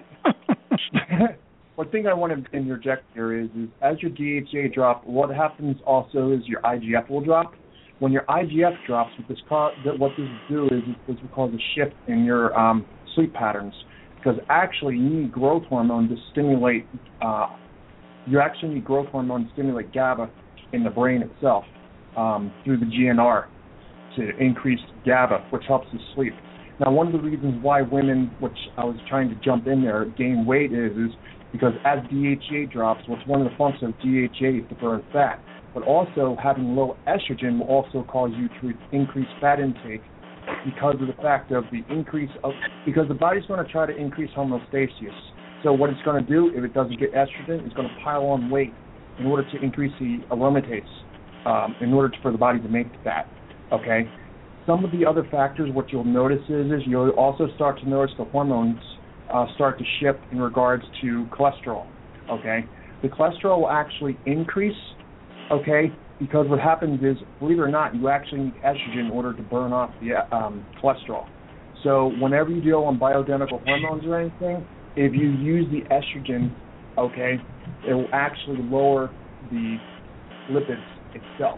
One thing I want to interject here is, is as your D H E A drops, what happens also is your I G F will drop. When your I G F drops, what this, co- what this will do is this will cause a shift in your um, sleep patterns. Because actually you need growth hormone to stimulate, uh, you actually need growth hormone to stimulate GABA in the brain itself um, through the G N R to increase GABA, which helps us sleep. Now, one of the reasons why women, which I was trying to jump in there, gain weight is, is because as D H E A drops, what's one of the functions of D H E A is to burn fat. But also having low estrogen will also cause you to increase fat intake, because of the fact of the increase of, because the body's going to try to increase homeostasis. So what it's going to do, if it doesn't get estrogen, it's going to pile on weight in order to increase the aromatase, um, in order to, for the body to make fat, okay? Some of the other factors, what you'll notice is, is you'll also start to notice the hormones uh, start to shift in regards to cholesterol, okay? The cholesterol will actually increase, okay? Because what happens is, believe it or not, you actually need estrogen in order to burn off the um, cholesterol. So whenever you deal on bioidentical hormones or anything, if you use the estrogen, okay, it will actually lower the lipids itself.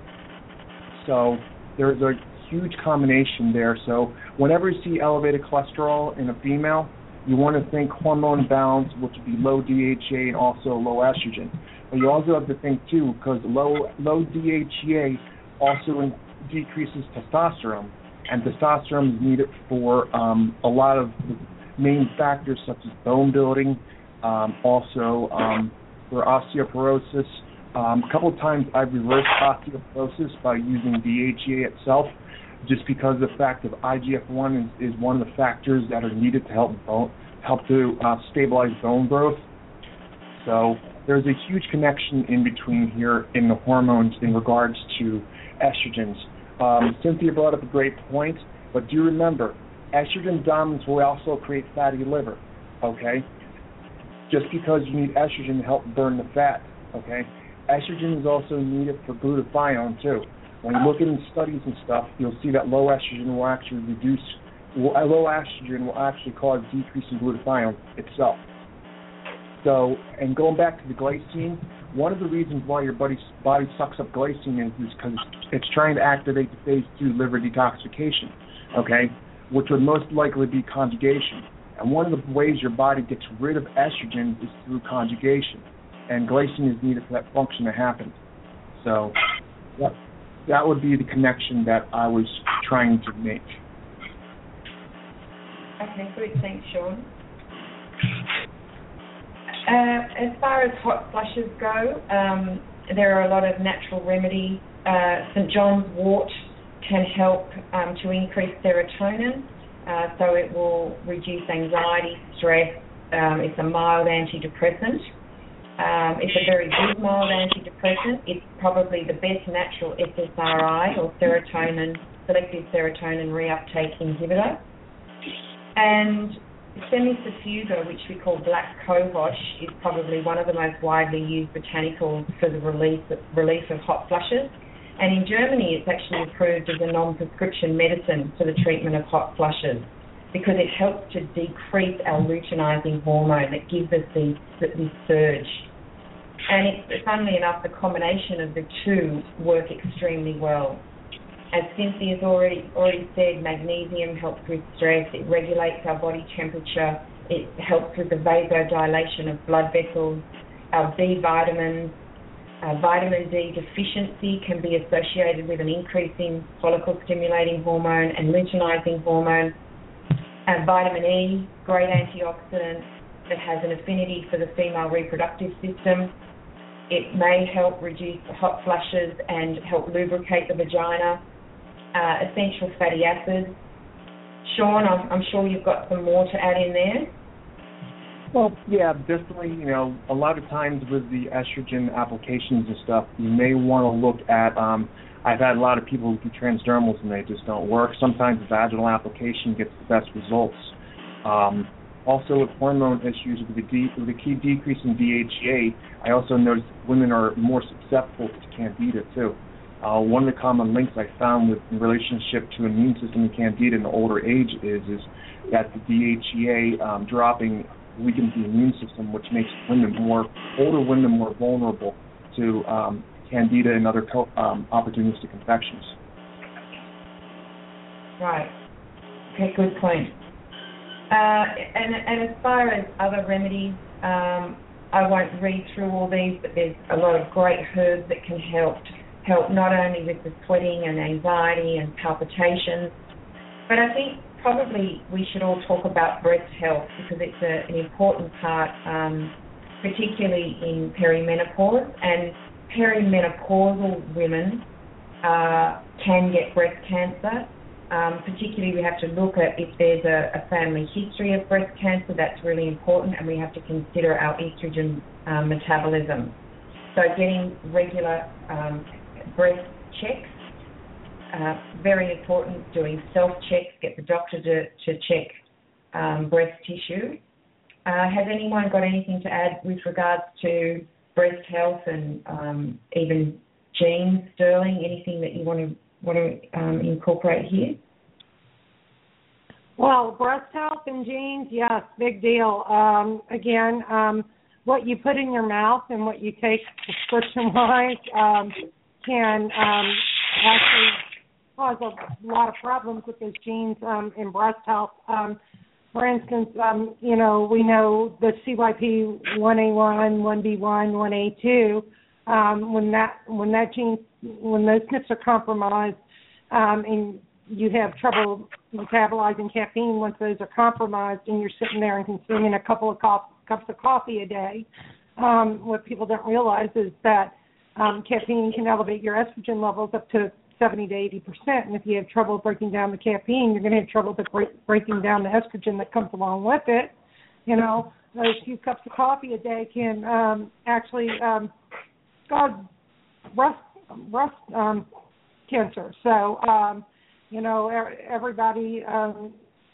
So there's a huge combination there. So whenever you see elevated cholesterol in a female, you want to think hormone imbalance, which would be low D H E A and also low estrogen. But you also have to think, too, because low low D H E A also in, decreases testosterone, and testosterone is needed for um, a lot of the main factors such as bone building, um, also um, for osteoporosis. Um, a couple of times I've reversed osteoporosis by using D H E A itself, just because of the fact of I G F one is, is one of the factors that are needed to help bone, help to uh, stabilize bone growth. So there's a huge connection in between here in the hormones in regards to estrogens. Um, Cynthia brought up a great point, but do remember, estrogen dominance will also create fatty liver, okay? Just because you need estrogen to help burn the fat, okay? Estrogen is also needed for glutathione, too. When you look at studies and stuff, you'll see that low estrogen will actually reduce, will, low estrogen will actually cause decrease in glutathione itself. So, and going back to the glycine, one of the reasons why your body, body sucks up glycine is because it's trying to activate the phase two liver detoxification, okay, which would most likely be conjugation. And one of the ways your body gets rid of estrogen is through conjugation, and glycine is needed for that function to happen. So that, that would be the connection that I was trying to make. Okay, good. Thanks, Sean. Uh, as far as hot flushes go, um, there are a lot of natural remedies. Uh, Saint John's wort can help um, to increase serotonin. Uh, so it will reduce anxiety, stress. Um, it's a mild antidepressant. Um, it's a very good mild antidepressant. It's probably the best natural S S R I or serotonin, selective serotonin reuptake inhibitor. And Semisafuga, which we call black cohosh, is probably one of the most widely used botanicals for the relief, relief of hot flushes. And in Germany, it's actually approved as a non-prescription medicine for the treatment of hot flushes because it helps to decrease our luteinizing hormone that gives us the, the, the surge. And it's, funnily enough, the combination of the two work extremely well. As Cynthia's already already said, magnesium helps with stress. It regulates our body temperature. It helps with the vasodilation of blood vessels. Our B vitamins. Uh, vitamin D deficiency can be associated with an increase in follicle-stimulating hormone and luteinizing hormone. And vitamin E, great antioxidant that has an affinity for the female reproductive system. It may help reduce hot flushes and help lubricate the vagina. Uh, essential fatty acids. Sean, I'm, I'm sure you've got some more to add in there. Well, yeah, definitely, you know, a lot of times with the estrogen applications and stuff, you may want to look at, um, I've had a lot of people who do transdermals and they just don't work. Sometimes the vaginal application gets the best results. Um, also with hormone issues, with the, de- with the key decrease in D H E A, I also noticed women are more susceptible to candida too. Uh, one of the common links I found with in relationship to immune system and candida in the older age is, is that the D H E A um, dropping weakens the immune system, which makes women more, older women more vulnerable to um, candida and other co- um, opportunistic infections. Right. Okay, good point. Uh, and, and as far as other remedies, um, I won't read through all these, but there's a lot of great herbs that can help, help not only with the sweating and anxiety and palpitations, but I think probably we should all talk about breast health because it's a, an important part, um, particularly in perimenopause. And perimenopausal women uh, can get breast cancer. Um, particularly, we have to look at if there's a, a family history of breast cancer. That's really important, and we have to consider our estrogen um, metabolism. So getting regular um, breast checks. Uh, very important, doing self-checks, get the doctor to, to check um, breast tissue. Uh, has anyone got anything to add with regards to breast health and um, even genes, Sterling? Anything that you want to want to um, incorporate here? Well, breast health and genes, yes, big deal. Um, again, um, what you put in your mouth and what you take prescription-wise um, can um, actually cause a lot of problems with those genes um, in breast health. Um, for instance, um, you know, we know the C Y P one A one, one B one, one A two. Um, when that when that gene when those S N Ps are compromised, um, and you have trouble metabolizing caffeine once those are compromised, and you're sitting there and consuming a couple of co- cups of coffee a day, um, what people don't realize is that Um, caffeine can elevate your estrogen levels up to seventy to eighty percent. And if you have trouble breaking down the caffeine, you're going to have trouble break, breaking down the estrogen that comes along with it. You know, those few cups of coffee a day can um, actually um, cause breast, breast um, cancer. So, um, you know, everybody um,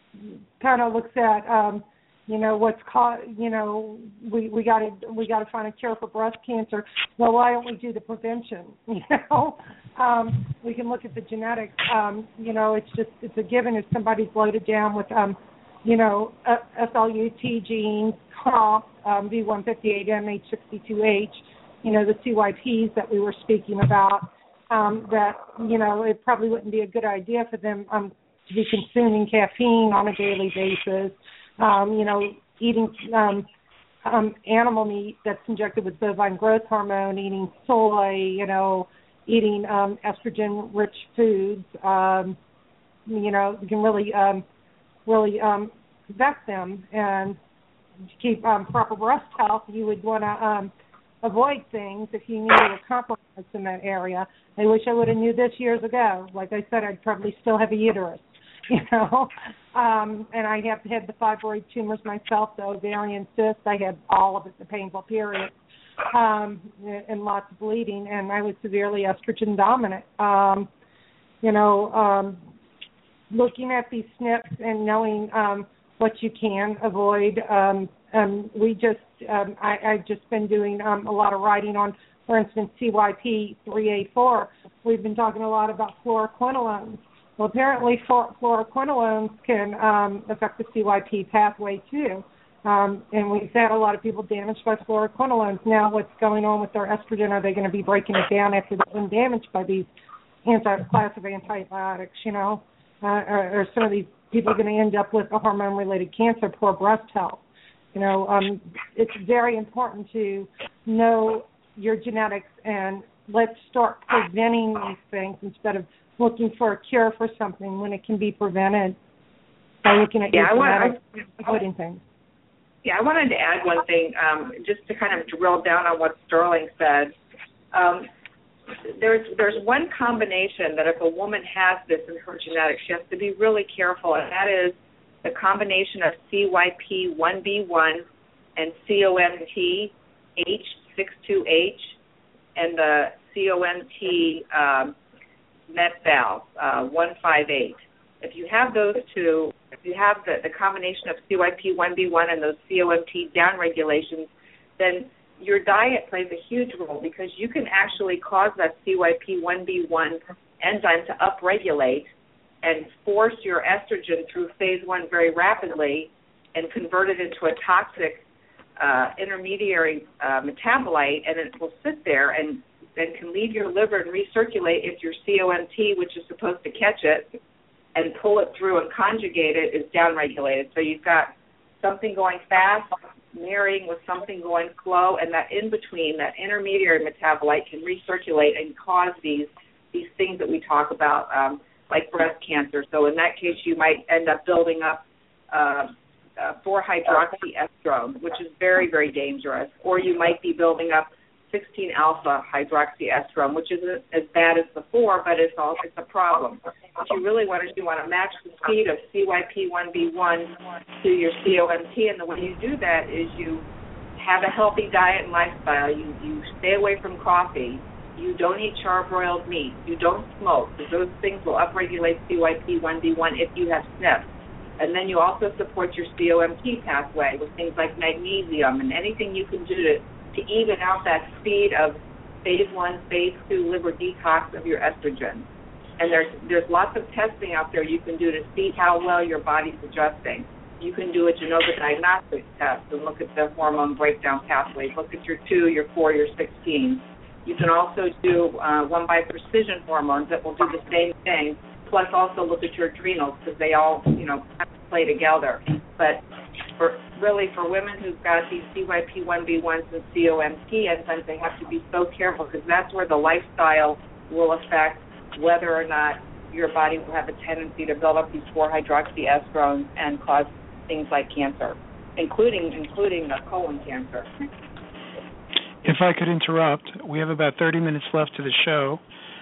kind of looks at, um, you know, what's called, you know, we we got to we got to find a cure for breast cancer. Well, why don't we do the prevention? You know, um, we can look at the genetics. Um, you know, it's just it's a given if somebody's loaded down with, um, you know, S L U T genes, COMP, um, V one fifty-eight M, H sixty-two H, you know, the C Y Ps that we were speaking about. Um, that, you know, it probably wouldn't be a good idea for them um, to be consuming caffeine on a daily basis. Um, you know, eating um, um, animal meat that's injected with bovine growth hormone, eating soy, you know, eating um, estrogen-rich foods, um, you know, you can really, um, really um, vet them. And to keep um, proper breast health, you would want to um, avoid things if you knew you were compromised in that area. I wish I would have knew this years ago. Like I said, I'd probably still have a uterus. You know, um, and I have had the fibroid tumors myself, the ovarian cysts. I had all of it, the painful periods, um, and lots of bleeding, and I was severely estrogen dominant. Um, you know, um, looking at these S N Ps and knowing um, what you can avoid. Um, um, we just, um, I, I've just been doing um, a lot of writing on, for instance, C Y P three A four. We've been talking a lot about fluoroquinolones. Well, apparently fluoroquinolones can um, affect the C Y P pathway too, um, and we've had a lot of people damaged by fluoroquinolones. Now, what's going on with their estrogen? Are they going to be breaking it down after they've been damaged by these anti class of antibiotics? You know, uh, or, or some of these people are going to end up with a hormone-related cancer, poor breast health. You know, um, it's very important to know your genetics, and let's start preventing these things instead of looking for a cure for something when it can be prevented by looking at yeah, your I genetics want, and avoiding things. Yeah, I wanted to add one thing, um, just to kind of drill down on what Sterling said. Um, there's there's one combination that if a woman has this in her genetics, she has to be really careful, and that is the combination of C Y P one B one and C O M T H sixty-two H and the C O M T um, Met-Val, uh, one fifty-eight. If you have those two, if you have the, the combination of C Y P one B one and those C O M T downregulations, then your diet plays a huge role because you can actually cause that C Y P one B one enzyme to upregulate and force your estrogen through phase one very rapidly and convert it into a toxic uh, intermediary uh, metabolite, and it will sit there and and can leave your liver and recirculate if your C O M T, which is supposed to catch it and pull it through and conjugate it, is downregulated. So you've got something going fast, marrying with something going slow, and that in-between, that intermediary metabolite can recirculate and cause these these things that we talk about, um, like breast cancer. So in that case, you might end up building up uh, uh, four hydroxyestrone, which is very, very dangerous, or you might be building up sixteen alpha hydroxyestrone, which isn't as bad as before, but it's all it's a problem. What you really want to do, you want to match the speed of C Y P one B one to your C O M T, and the way you do that is you have a healthy diet and lifestyle. You you stay away from coffee. You don't eat charbroiled meat. You don't smoke, because those things will upregulate C Y P one B one if you have S N Ps. And then you also support your C O M T pathway with things like magnesium and anything you can do to to even out that speed of phase one, phase two liver detox of your estrogen. And there's there's lots of testing out there you can do to see how well your body's adjusting. You can do a Genova diagnostic test and look at the hormone breakdown pathways. Look at your two, your four, your sixteen. You can also do uh, one by precision hormones that will do the same thing, plus also look at your adrenals because they all, you know, play together. But for really for women who've got these C Y P one B ones and C O M T enzymes, they have to be so careful because that's where the lifestyle will affect whether or not your body will have a tendency to build up these four hydroxyestrones and cause things like cancer, including including uh, colon cancer. If I could interrupt, we have about thirty minutes left to the show.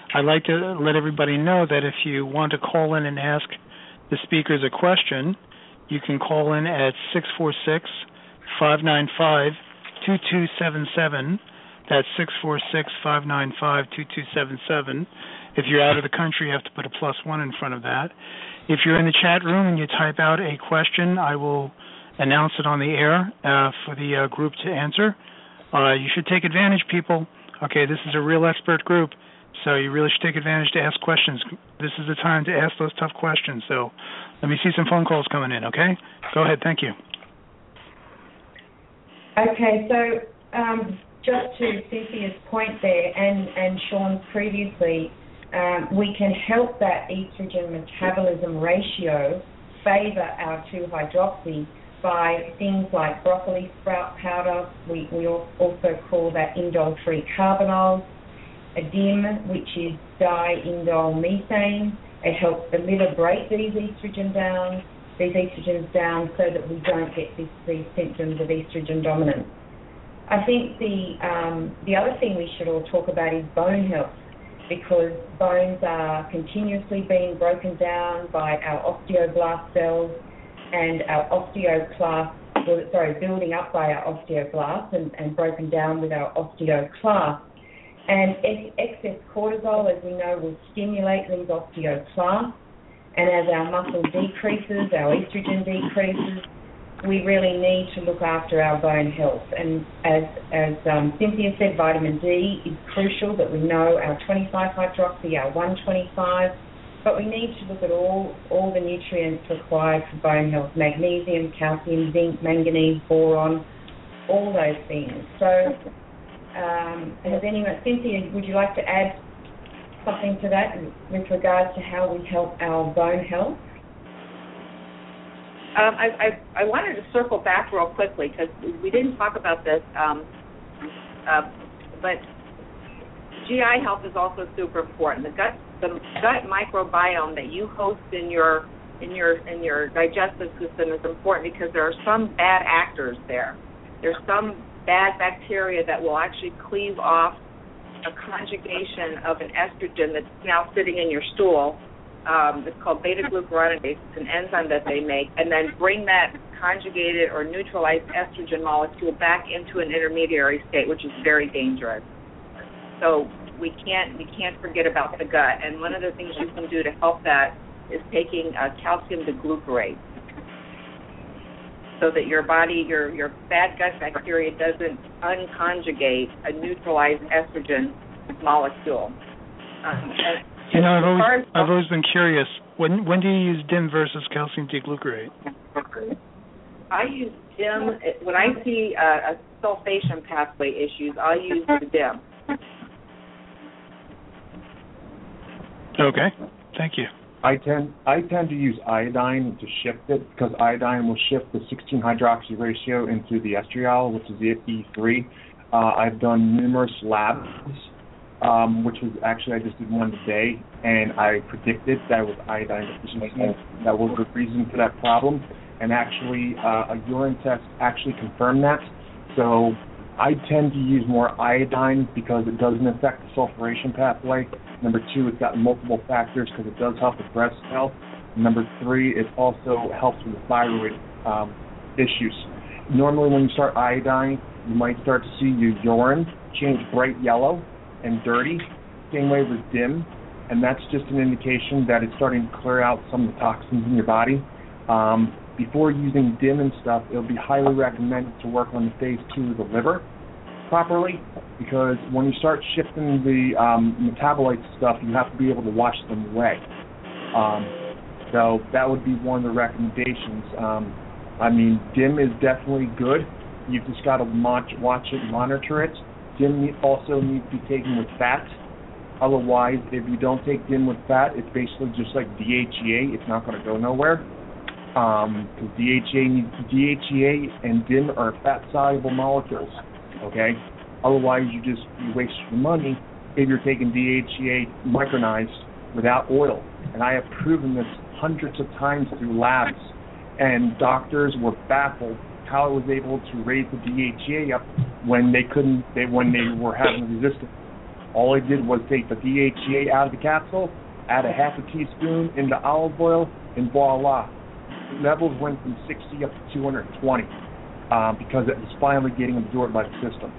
I'd like to let everybody know that if you want to call in and ask the speakers a question, you can call in at six four six, five nine five, two two seven seven. That's six four six, five nine five, two two seven seven. If you're out of the country, you have to put a plus one in front of that. If you're in the chat room and you type out a question, I will announce it on the air uh, for the uh, group to answer. Uh, you should take advantage, people. Okay, this is a real expert group, so you really should take advantage to ask questions. This is the time to ask those tough questions. So let me see some phone calls coming in, okay? Go ahead. Thank you. Okay, so um, just to Cynthia's point there and, and Sean's previously, um, we can help that estrogen metabolism ratio favour our two hydroxy by things like broccoli sprout powder. We, we also call that indole-free carbinol. A D I M, which is diindole methane. It helps the liver break these estrogen down, these estrogens down, so that we don't get this, these symptoms of estrogen dominance. I think the um, the other thing we should all talk about is bone health, because bones are continuously being broken down by our osteoblast cells and our osteoclast, well, sorry, building up by our osteoblasts and, and broken down with our osteoclasts. And ex- excess cortisol, as we know, will stimulate these osteoclasts. And as our muscle decreases, our estrogen decreases, we really need to look after our bone health. And as as um, Cynthia said, vitamin D is crucial, that we know our twenty-five hydroxy, our one twenty-five, but we need to look at all, all the nutrients required for bone health: magnesium, calcium, zinc, manganese, boron, all those things. So um, has anyone, Cynthia, would you like to add something to that with regards to how we help our bone health? Um, I, I, I wanted to circle back real quickly because we didn't talk about this, um, uh, but G I health is also super important. The gut, the gut microbiome that you host in your in your in your digestive system is important because there are some bad actors there. There's some bad bacteria that will actually cleave off a conjugation of an estrogen that's now sitting in your stool. Um, it's called beta-glucuronidase. It's an enzyme that they make, and then bring that conjugated or neutralized estrogen molecule back into an intermediary state, which is very dangerous. So we can't we can't forget about the gut. And one of the things you can do to help that is taking uh, calcium deglucarate, so that your body, your your bad gut bacteria doesn't unconjugate a neutralized estrogen molecule. Um, and, You know, I've always, I've always been curious. When when do you use D I M versus calcium deglucarate? I use D I M when I see uh, a sulfation pathway issues. I'll use the D I M. Okay, thank you. I tend I tend to use iodine to shift it because iodine will shift the sixteen hydroxy ratio into the estriol, which is the E three. Uh, I've done numerous labs. Um, which was actually, I just did one today, and I predicted that it was iodine deficiency. That was the reason for that problem, and actually uh, a urine test actually confirmed that. So I tend to use more iodine because it doesn't affect the sulfuration pathway. Number two, it's got multiple factors because it does help with breast health. Number three, it also helps with the thyroid um, issues. Normally when you start iodine, you might start to see your urine change bright yellow and dirty, same way with D I M, and that's just an indication that it's starting to clear out some of the toxins in your body. Um, before using D I M and stuff, it'll be highly recommended to work on the phase two of the liver properly, because when you start shifting the um, metabolites stuff, you have to be able to wash them away. Um, so that would be one of the recommendations. Um, I mean, D I M is definitely good. You've just got to watch, watch it, monitor it. D I M also needs to be taken with fat. Otherwise, if you don't take D I M with fat, it's basically just like D H E A. It's not going to go nowhere. Um, because D H E A, needs, D H E A and D I M are fat-soluble molecules, okay? Otherwise, you just you waste your money if you're taking D H E A micronized without oil. And I have proven this hundreds of times through labs, and doctors were baffled how I was able to raise the D H E A up when they couldn't, they when they were having resistance. All I did was take the D H E A out of the capsule, add a half a teaspoon into olive oil, and voila. Levels went from sixty up to two hundred twenty um, because it was finally getting absorbed by the system.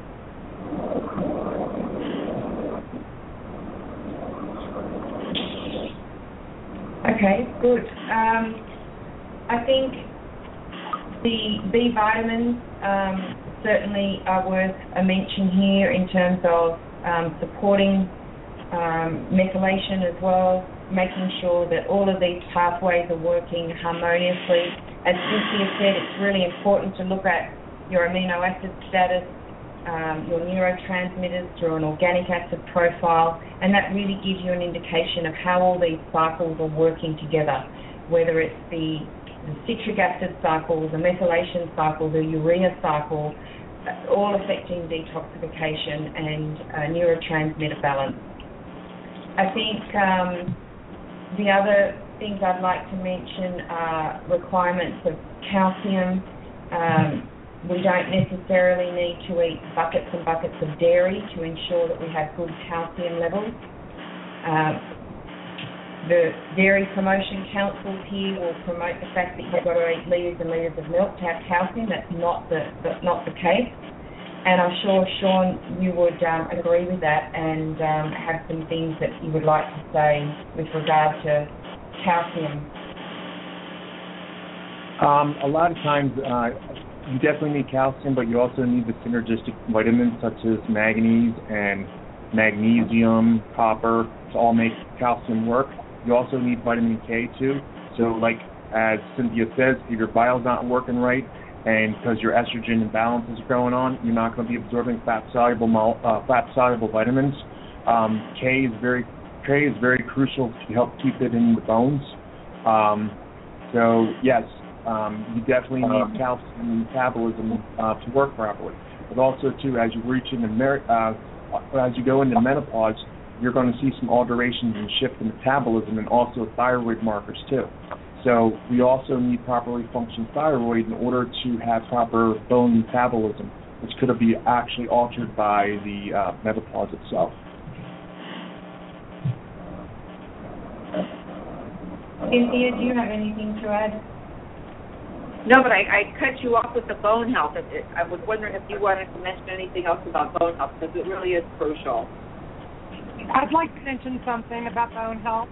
Okay, good. Um, I think the B vitamins um, certainly are worth a mention here in terms of um, supporting um, methylation as well, making sure that all of these pathways are working harmoniously. As Cynthia said, it's really important to look at your amino acid status, um, your neurotransmitters through an organic acid profile, and that really gives you an indication of how all these cycles are working together, whether it's the, the citric acid cycle, the methylation cycle, the urea cycle, all affecting detoxification and uh, neurotransmitter balance. I think um, the other things I'd like to mention are requirements of calcium. Um, we don't necessarily need to eat buckets and buckets of dairy to ensure that we have good calcium levels. Um, the Dairy Promotion Councils here will promote the fact that you've got to eat litres and litres of milk to have calcium. That's not the, the not the case. And I'm sure, Sean, you would um, agree with that and um, have some things that you would like to say with regard to calcium. Um, a lot of times uh, you definitely need calcium, but you also need the synergistic vitamins such as manganese and magnesium, copper to all make calcium work. You also need vitamin K too. So like as Cynthia says, if your bile's not working right, and because your estrogen imbalance is going on, you're not going to be absorbing fat-soluble uh, fat-soluble vitamins. Um, K is very K is very crucial to help keep it in the bones. Um, so yes, um, you definitely need calcium metabolism uh, to work properly. But also too, as you reach into mer- uh, as you go into menopause, you're going to see some alterations and shift in metabolism and also thyroid markers too. So we also need properly functioning thyroid in order to have proper bone metabolism, which could be actually altered by the uh, menopause itself. Cynthia, do you have anything to add? No, but I, I cut you off with the bone health. I was wondering if you wanted to mention anything else about bone health, because it really is crucial. I'd like to mention something about bone health.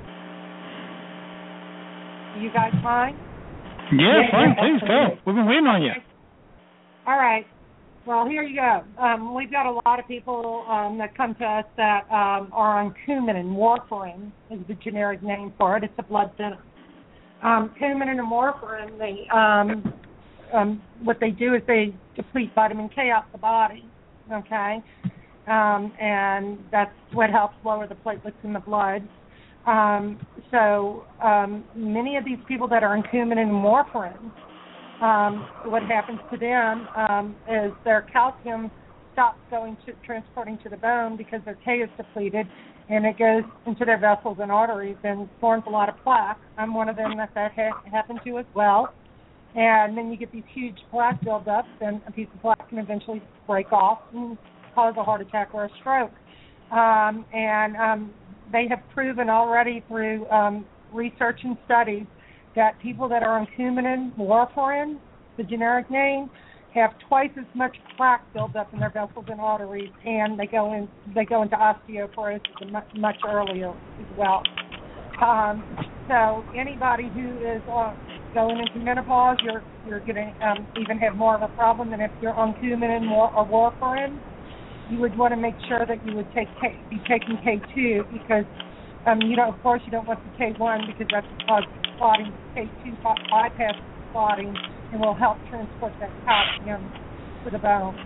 You guys fine? Yeah, yeah fine. Yeah, Please go. We've been waiting on you. All right. Well, here you go. Um, we've got a lot of people um, that come to us that um, are on Coumadin. Warfarin is the generic name for it. It's a blood thinner. Um, Coumadin and warfarin, they, um, um, what they do is they deplete vitamin K out the body, okay? Um, and that's what helps lower the platelets in the blood. Um, so um, many of these people that are on Coumadin and warfarin, um, what happens to them um, is their calcium stops going to transporting to the bone because their K is depleted, and it goes into their vessels and arteries and forms a lot of plaque. I'm one of them that that ha- happened to as well. And then you get these huge plaque buildups, and a piece of plaque can eventually break off and cause a heart attack or a stroke. Um, and um, they have proven already through um, research and studies that people that are on Coumadin, warfarin, the generic name, have twice as much plaque buildup in their vessels and arteries, and they go in they go into osteoporosis much, much earlier as well. Um, so anybody who is uh, going into menopause, you're you're going to um, even have more of a problem than if you're on Coumadin or, or warfarin. You would want to make sure that you would take K, be taking K two because um, you know, of course, you don't want the K one because that's cause clotting. K two bypasses clotting and will help transport that calcium to the bone.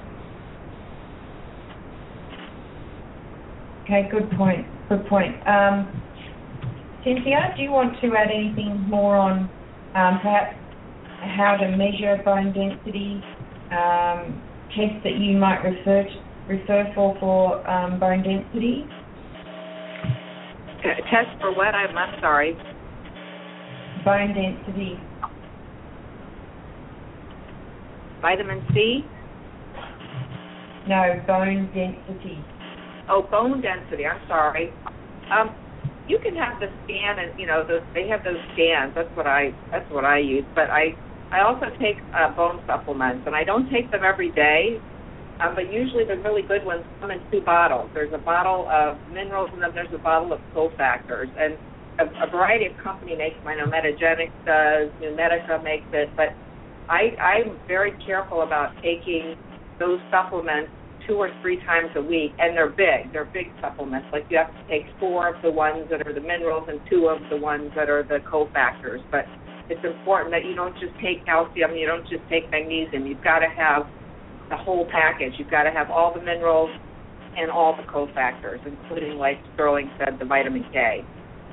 Okay, good point. Good point. Um, Cynthia, do you want to add anything more on um, perhaps how to measure bone density, um, tests that you might refer to, refer for for um, bone density? T- test for what? I'm, I'm sorry. Bone density. Vitamin C? No, bone density. oh, bone density. I'm sorry. Um, you can have the scan, and you know, those, they have those scans. That's what I that's what I use. But I I also take uh, bone supplements, and I don't take them every day. Um, but usually the really good ones come in two bottles. There's a bottle of minerals, and then there's a bottle of cofactors. And a, a variety of company makes them. I know Metagenics does, Numedica makes it, but I, I'm very careful about taking those supplements two or three times a week, and they're big. They're big supplements. Like you have to take four of the ones that are the minerals and two of the ones that are the cofactors. But it's important that you don't just take calcium, you don't just take magnesium. You've got to have the whole package. You've got to have all the minerals and all the cofactors, including, like Sterling said, the vitamin K.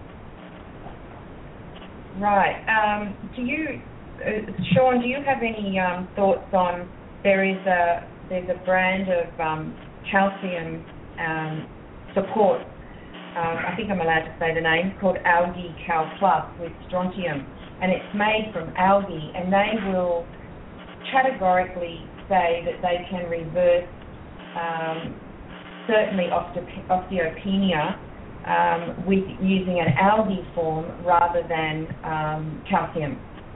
Right. Um, do you, uh, Sean, do you have any um, thoughts on, there is a There's a brand of um, calcium um, support, um, I think I'm allowed to say the name, called Algae Cal Plus with strontium, and it's made from algae, and they will categorically say that they can reverse um, certainly osteop- osteopenia um, with using an algae form rather than um, calcium.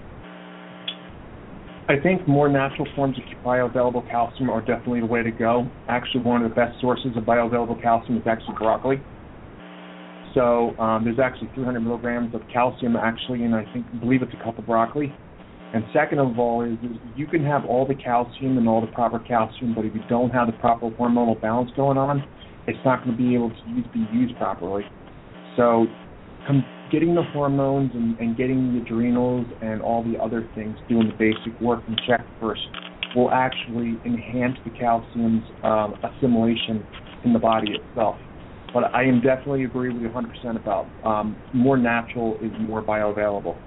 I think more natural forms of bioavailable calcium are definitely the way to go. Actually, one of the best sources of bioavailable calcium is actually broccoli. So um, there's actually three hundred milligrams of calcium actually, and I think I believe it's a cup of broccoli. And second of all is, is you can have all the calcium and all the proper calcium, but if you don't have the proper hormonal balance going on, it's not going to be able to use, be used properly. So com- getting the hormones and, and getting the adrenals and all the other things, doing the basic work and check first, will actually enhance the calcium's um, assimilation in the body itself. But I am definitely agree with you one hundred percent about um, more natural is more bioavailable.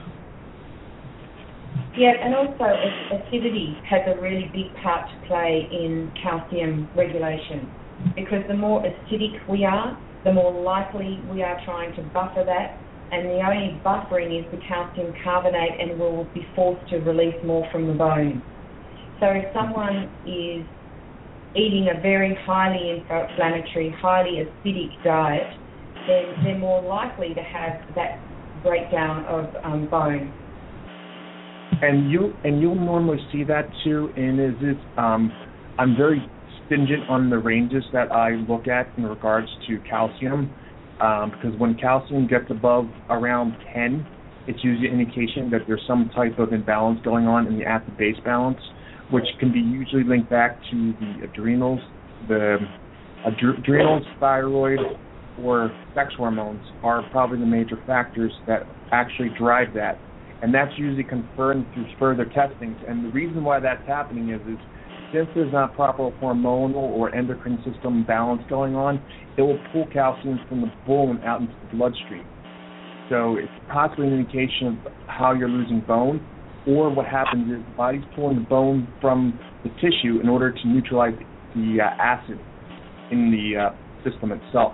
Yeah, and also acidity has a really big part to play in calcium regulation, because the more acidic we are, the more likely we are trying to buffer that, and the only buffering is the calcium carbonate, and we'll be forced to release more from the bone. So if someone is eating a very highly inflammatory, highly acidic diet, then they're more likely to have that breakdown of um, bone. And you and you'll normally see that too. And is it? Um, I'm very stringent on the ranges that I look at in regards to calcium, um, because when calcium gets above around ten, it's usually an indication that there's some type of imbalance going on in the acid-base balance, which can be usually linked back to the adrenals, the adre- adrenals, thyroid, or sex hormones are probably the major factors that actually drive that. And that's usually confirmed through further testings. And the reason why that's happening is, is since there's not proper hormonal or endocrine system balance going on, it will pull calcium from the bone out into the bloodstream. So it's possibly an indication of how you're losing bone, or what happens is the body's pulling the bone from the tissue in order to neutralize the uh, acid in the uh, system itself.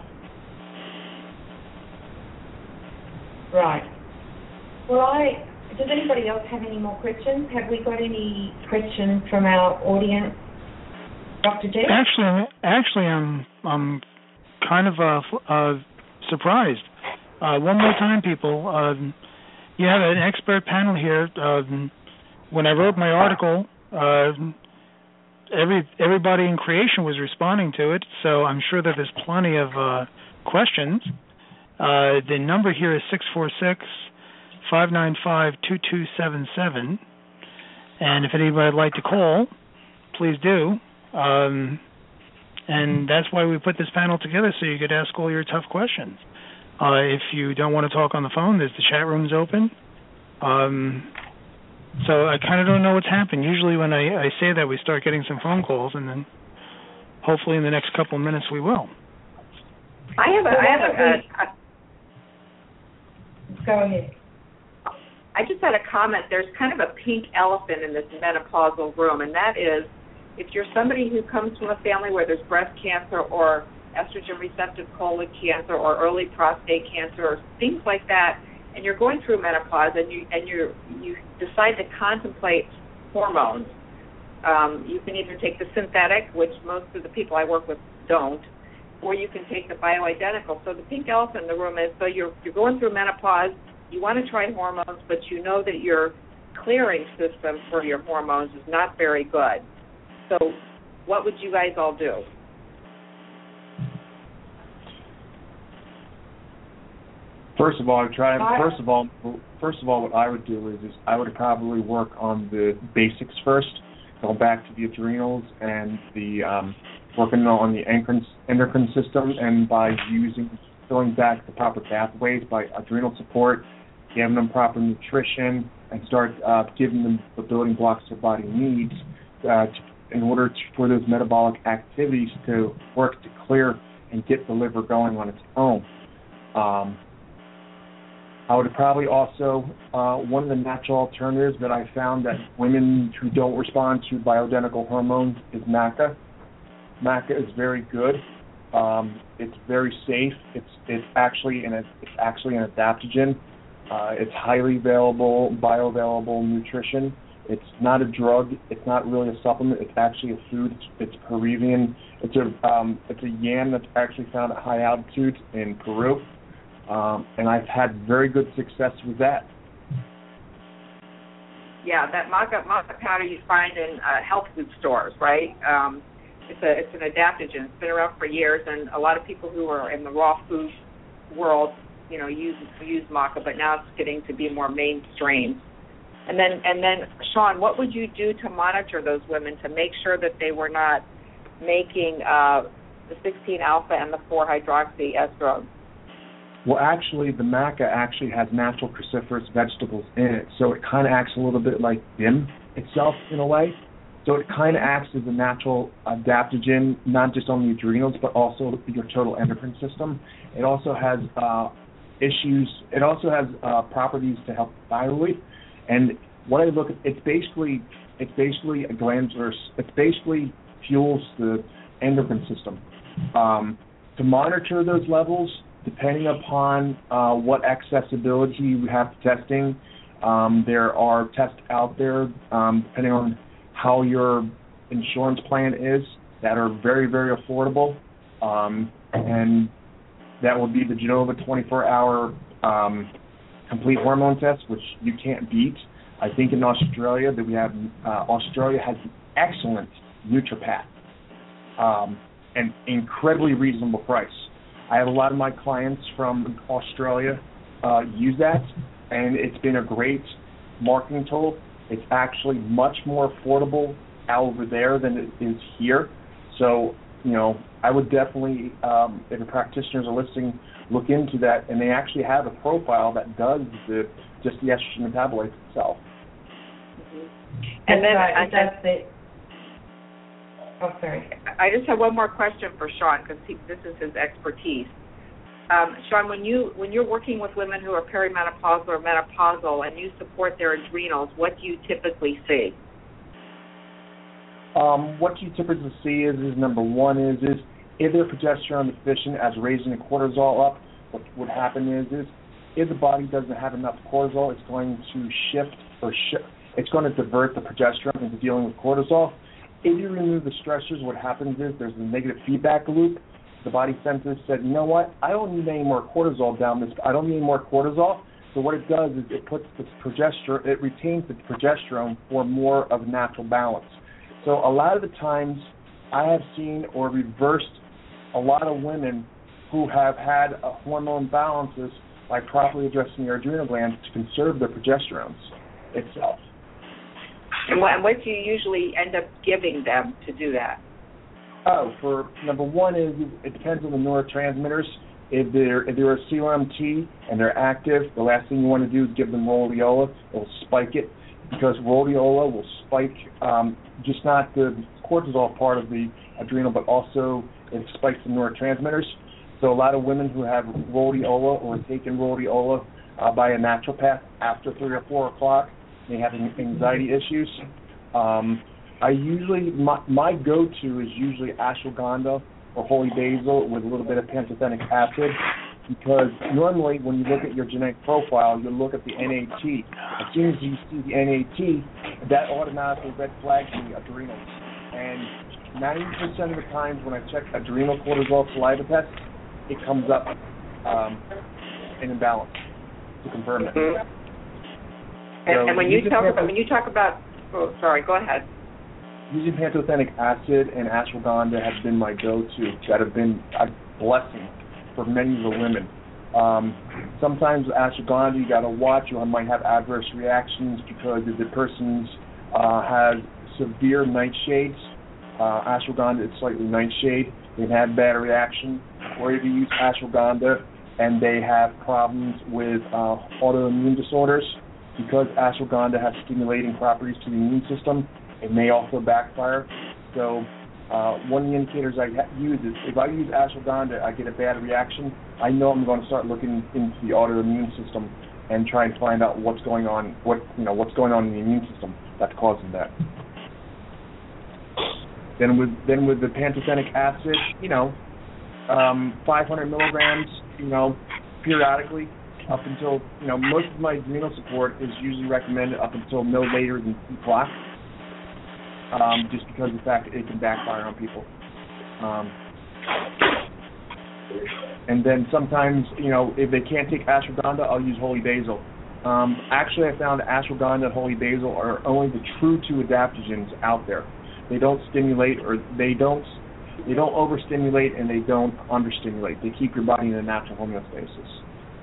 Right. Well, I... Does anybody else have any more questions? Have we got any questions from our audience, Doctor J? Actually, actually, I'm I'm kind of uh, uh, surprised. Uh, one more time, people. Uh, you have an expert panel here. Uh, when I wrote my article, uh, every everybody in creation was responding to it, so I'm sure that there's plenty of uh, questions. Uh, the number here is six four six, five nine five, two two seven seven, and if anybody would like to call, please do. Um, and that's why we put this panel together, so you could ask all your tough questions. Uh, if you don't want to talk on the phone, there's the chat rooms open. Um, so I kind of don't know what's happened. Usually when I, I say that, we start getting some phone calls, and then hopefully in the next couple of minutes we will. I have a... I have a, a, a Go ahead. I just had a comment. There's kind of a pink elephant in this menopausal room, and that is if you're somebody who comes from a family where there's breast cancer or estrogen receptive colon cancer or early prostate cancer or things like that, and you're going through menopause and you and you you decide to contemplate hormones, um, you can either take the synthetic, which most of the people I work with don't, or you can take the bioidentical. So the pink elephant in the room is, so you're you're going through menopause, you want to try hormones, but you know that your clearing system for your hormones is not very good. So what would you guys all do? First of all, I try. First of all, first of all, what I would do is, is I would probably work on the basics first, go back to the adrenals and the um, working on the endocrine, endocrine system, and by using filling back the proper pathways by adrenal support, giving them proper nutrition, and start uh, giving them the building blocks their body needs uh, to, in order to, for those metabolic activities to work to clear and get the liver going on its own. Um, I would probably also, uh, one of the natural alternatives that I found that women who don't respond to bioidentical hormones is maca. Maca is very good. Um, it's very safe. It's it's actually an it's actually an adaptogen. Uh, it's highly available, bioavailable nutrition. It's not a drug. It's not really a supplement. It's actually a food. It's, it's Peruvian. It's a um, it's a yam that's actually found at high altitudes in Peru. Um, and I've had very good success with that. Yeah, that maca, maca powder you find in uh, health food stores, right? Um, it's a it's an adaptogen. It's been around for years, and a lot of people who are in the raw food world, you know, use use maca, but now it's getting to be more mainstream. And then and then, Sean, what would you do to monitor those women to make sure that they were not making uh, the sixteen alpha and the four hydroxyestrone? Well, actually, the maca actually has natural cruciferous vegetables in it, so it kind of acts a little bit like B I M itself in a way. So it kind of acts as a natural adaptogen, not just on the adrenals, but also your total endocrine system. It also has uh, issues. It also has uh, properties to help the thyroid. And what I look at, it's basically it's basically a glandular. It basically fuels the endocrine system. Um, to monitor those levels, depending upon uh, what accessibility you have to testing, um, there are tests out there, um, depending on how your insurance plan is, that are very, very affordable. Um, and that would be the Genova twenty-four hour um, complete hormone test, which you can't beat. I think in Australia that we have, uh, Australia has an excellent NutriPath, um, an incredibly reasonable price. I have a lot of my clients from Australia uh, use that, and it's been a great marketing tool. It's actually much more affordable over there than it is here. So, you know, I would definitely, um, if the practitioners are listening, look into that, and they actually have a profile that does the just the estrogen metabolite itself. Mm-hmm. And then right, I, that's it. Oh, sorry. I just have one more question for Sean, because this is his expertise. Um, Sean, when you when you're working with women who are perimenopausal or menopausal, and you support their adrenals, what do you typically see? Um, what you typically see is, is number one is is if they're progesterone deficient, as raising the cortisol up, what would happen is is if the body doesn't have enough cortisol, it's going to shift or shift. It's going to divert the progesterone into dealing with cortisol. If you remove the stressors, what happens is there's a negative feedback loop. The body senses said, you know what, I don't need any more cortisol down this. I don't need any more cortisol. So what it does is it puts the progesterone, it retains the progesterone for more of natural balance. So a lot of the times I have seen or reversed a lot of women who have had a hormone imbalances by properly addressing their adrenal glands to conserve their progesterones itself. And what, and what do you usually end up giving them to do that? Oh, for number one is it depends on the neurotransmitters. If they're if they're a C O M T and they're active, the last thing you want to do is give them rhodiola. It will spike it because rhodiola will spike um, just not the cortisol part of the adrenal, but also it spikes the neurotransmitters. So a lot of women who have rhodiola or taken rhodiola uh, by a naturopath after three or four o'clock, they have anxiety issues. Um, I usually, my, my go-to is usually ashwagandha or holy basil with a little bit of pantothenic acid, because normally when you look at your genetic profile, you look at the N A T. As soon as you see the N A T, that automatically red flags the adrenals. And ninety percent of the times when I check adrenal cortisol saliva test, it comes up um, in imbalance to confirm it. Mm-hmm. And, so and when you talk panto- about when you talk about, oh, sorry, go ahead. Using pantothenic acid and ashwagandha have been my go-to. That have been a blessing for many of the women. Um, sometimes ashwagandha, you got to watch. You might have adverse reactions because if the person uh, has severe nightshades, uh, ashwagandha is slightly nightshade, they've had bad reaction. Or if you use ashwagandha and they have problems with uh, autoimmune disorders, because ashwagandha has stimulating properties to the immune system, it may also backfire. So uh, one of the indicators I ha- use is if I use ashwagandha, I get a bad reaction, I know I'm going to start looking into the autoimmune system and try and find out what's going on, what you know, what's going on in the immune system that's causing that. Then with then with the pantothenic acid, you know, um, five hundred milligrams, you know, periodically up until, you know, most of my adrenal support is usually recommended up until no later than two o'clock, um, just because of the fact that it can backfire on people. Um, and then sometimes, you know, if they can't take ashwagandha, I'll use holy basil. Um, actually, I found ashwagandha and holy basil are only the true two adaptogens out there. They don't stimulate, or they don't they don't overstimulate, and they don't understimulate. They keep your body in a natural homeostasis.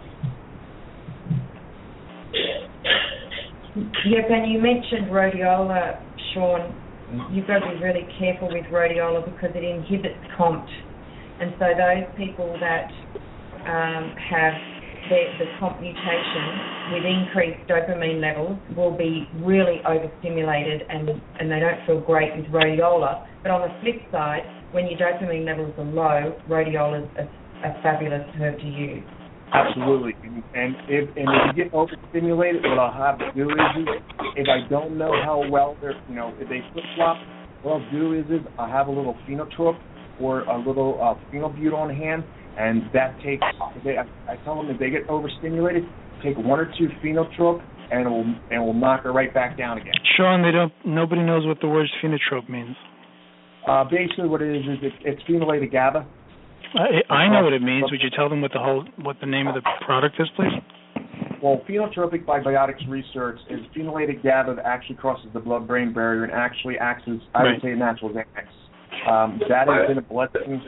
Yep, and you mentioned rhodiola, Sean. You've got to be really careful with rhodiola because it inhibits C O M T. And so those people that um, have the, the C O M T mutation with increased dopamine levels will be really overstimulated and, and they don't feel great with rhodiola. But on the flip side, when your dopamine levels are low, rhodiola is a, a fabulous herb to use. Absolutely, and, and if and if you get overstimulated, what I'll have to do is, if I don't know how well they're, you know, if they flip flop, what I'll do is, is I'll have a little phenotrope or a little uh, phenobut on hand, and that takes. If they, I, I tell them if they get overstimulated, take one or two phenotrope, and it will and it will knock her right back down again. Sean, they don't. Nobody knows what the word phenotrope means. Uh, basically, what it is is it, it's phenylated GABA. I, I know what it means. Would you tell them what the whole what the name of the product is, please? Well, phenotropic by Biotics Research is phenylated GABA that actually crosses the blood-brain barrier and actually acts as, I right. would say, a natural Xanax. Um, that has been a blessing.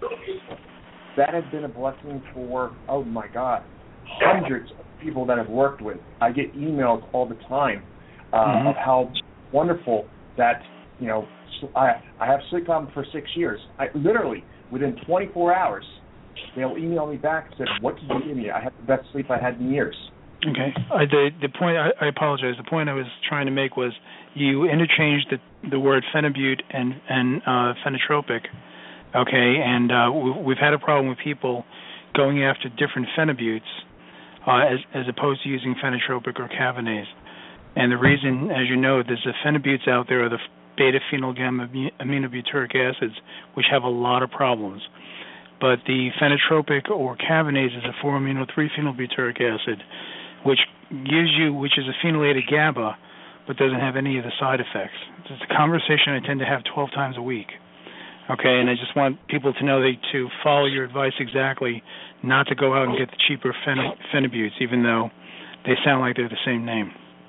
That has been a blessing for, oh my God, hundreds of people that I've worked with. I get emails all the time uh, mm-hmm. of how wonderful that, you know, I I have sleep problems for six years. I literally. Within twenty-four hours, they'll email me back and say, what did you give me? I had the best sleep I had in years. Okay. Uh, the the point, I, I apologize, the point I was trying to make was you interchanged the, the word phenobut and, and uh, phenotropic, okay, and uh, we, we've had a problem with people going after different phenobutes uh, as, as opposed to using phenotropic or Cavanase. And the reason, as you know, there's the phenobutes out there are the beta-phenyl gamma aminobutyric acids, which have a lot of problems. But the phenotropic or Cavanase is a four amino three phenylbutyric acid, which gives you, which is a phenylated GABA, but doesn't have any of the side effects. It's a conversation I tend to have twelve times a week. Okay, and I just want people to know that to follow your advice exactly, not to go out and get the cheaper phen- phenobutes, even though they sound like they're the same name.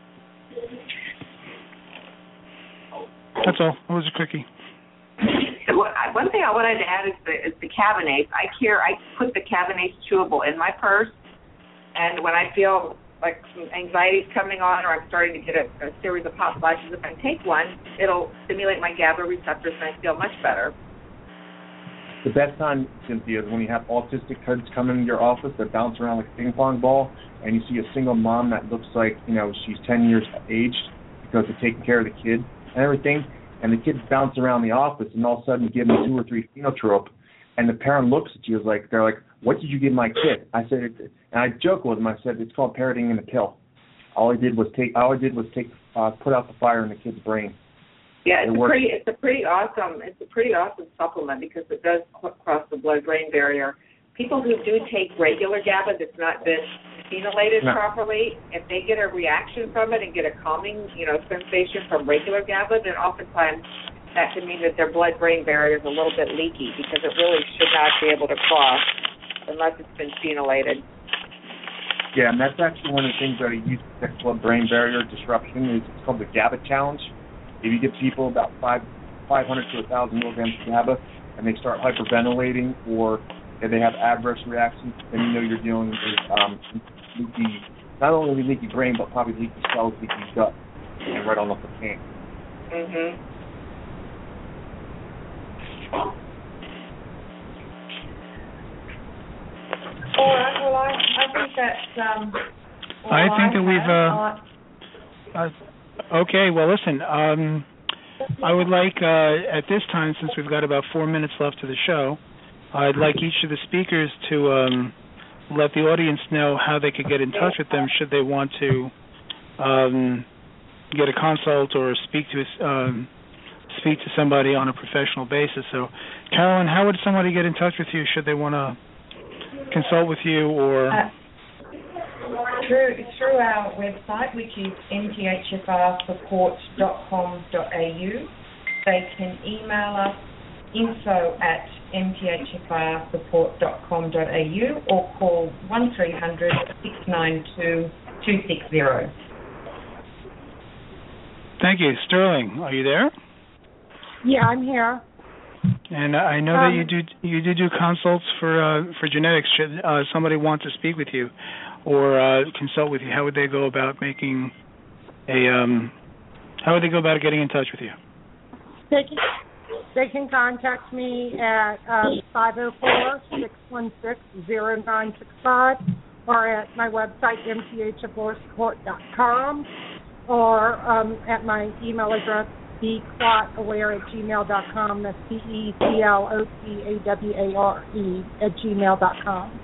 That's all. It was a quickie. One thing I wanted to add is the, is the Cavanase. I care. I put the Cavanase chewable in my purse, and when I feel like some anxiety is coming on, or I'm starting to get a, a series of hot flashes, if I take one, it'll stimulate my GABA receptors, and I feel much better. The best time, Cynthia, is when you have autistic kids come into your office that bounce around like a ping pong ball, and you see a single mom that looks like, you know, she's ten years aged because of taking care of the kid and everything, and the kids bounce around the office, and all of a sudden you give them two or three phenotrope, and the parent looks at you as like, they're like, what did you give my kid? I said, and I joke with them, I said, it's called parroting in a pill. All I did was take, all I did was take, uh, put out the fire in the kid's brain. Yeah, it's it a pretty, it's a pretty awesome, it's a pretty awesome supplement because it does cross the blood-brain barrier. People who do take regular GABA that's not been phenylated no. properly, if they get a reaction from it and get a calming, you know, sensation from regular GABA, then oftentimes that can mean that their blood-brain barrier is a little bit leaky because it really should not be able to cross unless it's been phenylated. Yeah, and that's actually one of the things that I use to detect blood-brain barrier disruption is it's called the GABA challenge. If you give people about five, 500 to one thousand milligrams of GABA and they start hyperventilating or if they have adverse reactions, then you know you're dealing with um, leaky, not only leaky brain, but probably leaky cells, leaky gut, and right on off the pain. Mm-hmm. All right. Well, I, I think that's. Um, I think I that we've. Uh, uh, okay. Well, listen. Um, I would like uh, at this time, since we've got about four minutes left to the show, I'd like each of the speakers to um, let the audience know how they could get in touch with them should they want to um, get a consult or speak to um, speak to somebody on a professional basis. So, Carolyn, how would somebody get in touch with you should they want to consult with you or? Uh, through through our website, which is m t h f r support dot com dot a u. They can email us info at m t h f r support dot com dot a u or call one three hundred six nine two two six zero. Thank you. Sterling, are you there? Yeah, I'm here. And I know um, that you do you do do consults for uh, for genetics. Should uh, somebody want to speak with you or uh, consult with you, how would they go about making a um, how would they go about getting in touch with you? They can they can contact me at um, five oh four, six one six, oh nine six five or at my website m t h f r support dot com or um, at my email address b clot aware at gmail dot com. That's B E C L O T A W A R E at gmail dot com.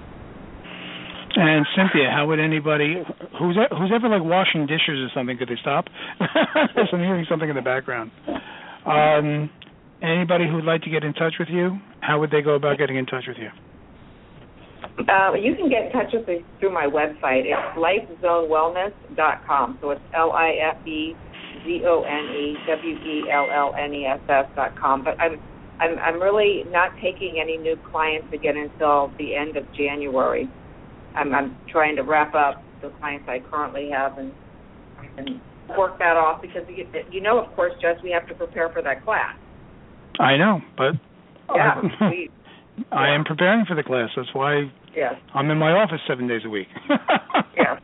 And Cynthia, how would anybody who's who's ever like washing dishes or something, could they stop? I'm hearing something in the background. Um, anybody who would like to get in touch with you, how would they go about getting in touch with you? Uh, you can get in touch with me through my website. It's life zone wellness dot com. So it's L I F E Z O N E W E L L N E S S dot com. But I'm I'm I'm really not taking any new clients again until the end of January. I'm I'm trying to wrap up the clients I currently have and and work that off because you, you know, of course, Jess, we have to prepare for that class. I know, but yeah, uh, we, I yeah. am preparing for the class. That's why yes. I'm in my office seven days a week. Yeah.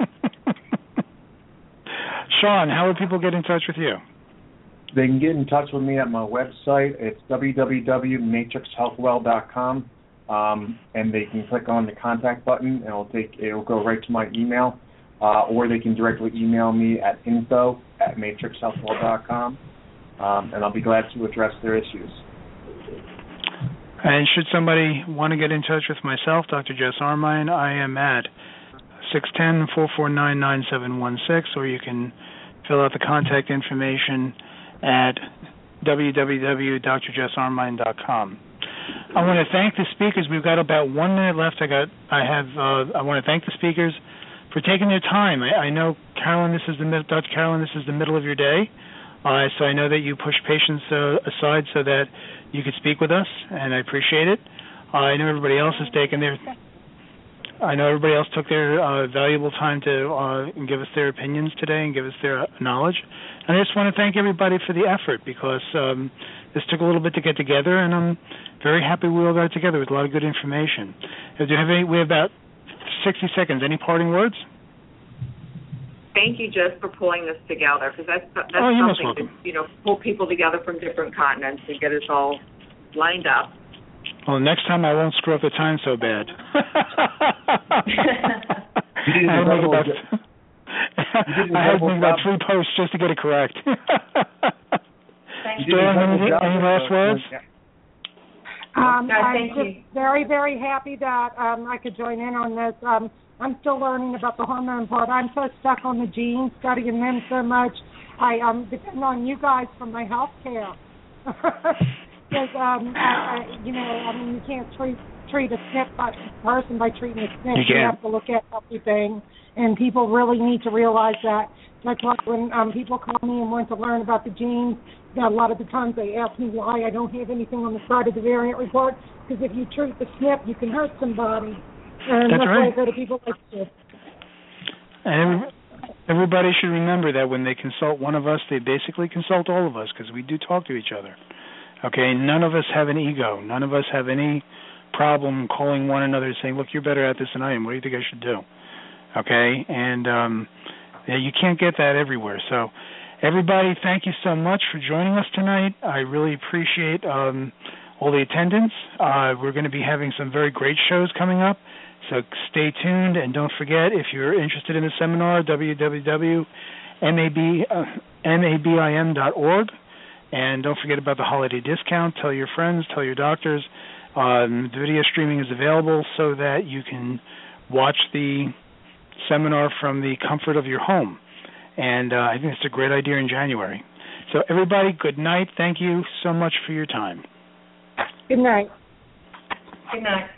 Sean, how would people get in touch with you? They can get in touch with me at my website. It's w w w dot matrix health well dot com, um, and they can click on the contact button, and it'll take it'll go right to my email, uh, or they can directly email me at info at matrix health well dot com, um, and I'll be glad to address their issues. And should somebody want to get in touch with myself, Doctor Jess Armine, I am at six one zero, four four nine, nine seven one six, or you can fill out the contact information at w w w dot d r jess armine dot com. I want to thank the speakers. We've got about one minute left. I got. I have. Uh, I want to thank the speakers for taking their time. I, I know, Carolyn, this is the Doctor Carolyn, this is the middle of your day, uh, so I know that you push patients uh, aside so that you could speak with us, and I appreciate it. Uh, I know everybody else has taken their. I know everybody else took their uh, valuable time to uh, give us their opinions today and give us their knowledge. And I just want to thank everybody for the effort because um, this took a little bit to get together, and I'm very happy we all got it together with a lot of good information. Do you have any? We have about sixty seconds. Any parting words? Thank you, Jess, for pulling this together because that's that's oh, something to you know pull people together from different continents and get us all lined up. Well, next time I won't screw up the time so bad. You didn't I had to make about, I had to make about three posts just to get it correct. Thank you. Sterling, any, any last words? Um, no, I'm thank just you. very, very happy that um, I could join in on this. Um, I'm still learning about the hormone part. I'm so stuck on the genes, studying them so much. I um, depend on you guys for my health care. Because, um, I, I, you know, I mean, you can't treat treat a S N P by, person by treating a S N P. You You can. have to look at everything, and people really need to realize that. That's why when um, people call me and want to learn about the genes, that a lot of the times they ask me why I don't have anything on the side of the variant report, because if you treat the S N P, you can hurt somebody. And that's, that's right. why I go to people like this. And every, everybody should remember that when they consult one of us, they basically consult all of us, because we do talk to each other. Okay, none of us have an ego. None of us have any problem calling one another saying, look, you're better at this than I am. What do you think I should do? Okay, and um, yeah, you can't get that everywhere. So everybody, thank you so much for joining us tonight. I really appreciate um, all the attendance. Uh, we're going to be having some very great shows coming up, so stay tuned. And don't forget, if you're interested in the seminar, w w w dot mabim dot org. And don't forget about the holiday discount. Tell your friends, tell your doctors. Um, the video streaming is available so that you can watch the seminar from the comfort of your home. And uh, I think it's a great idea in January. So everybody, good night. Thank you so much for your time. Good night. Good night.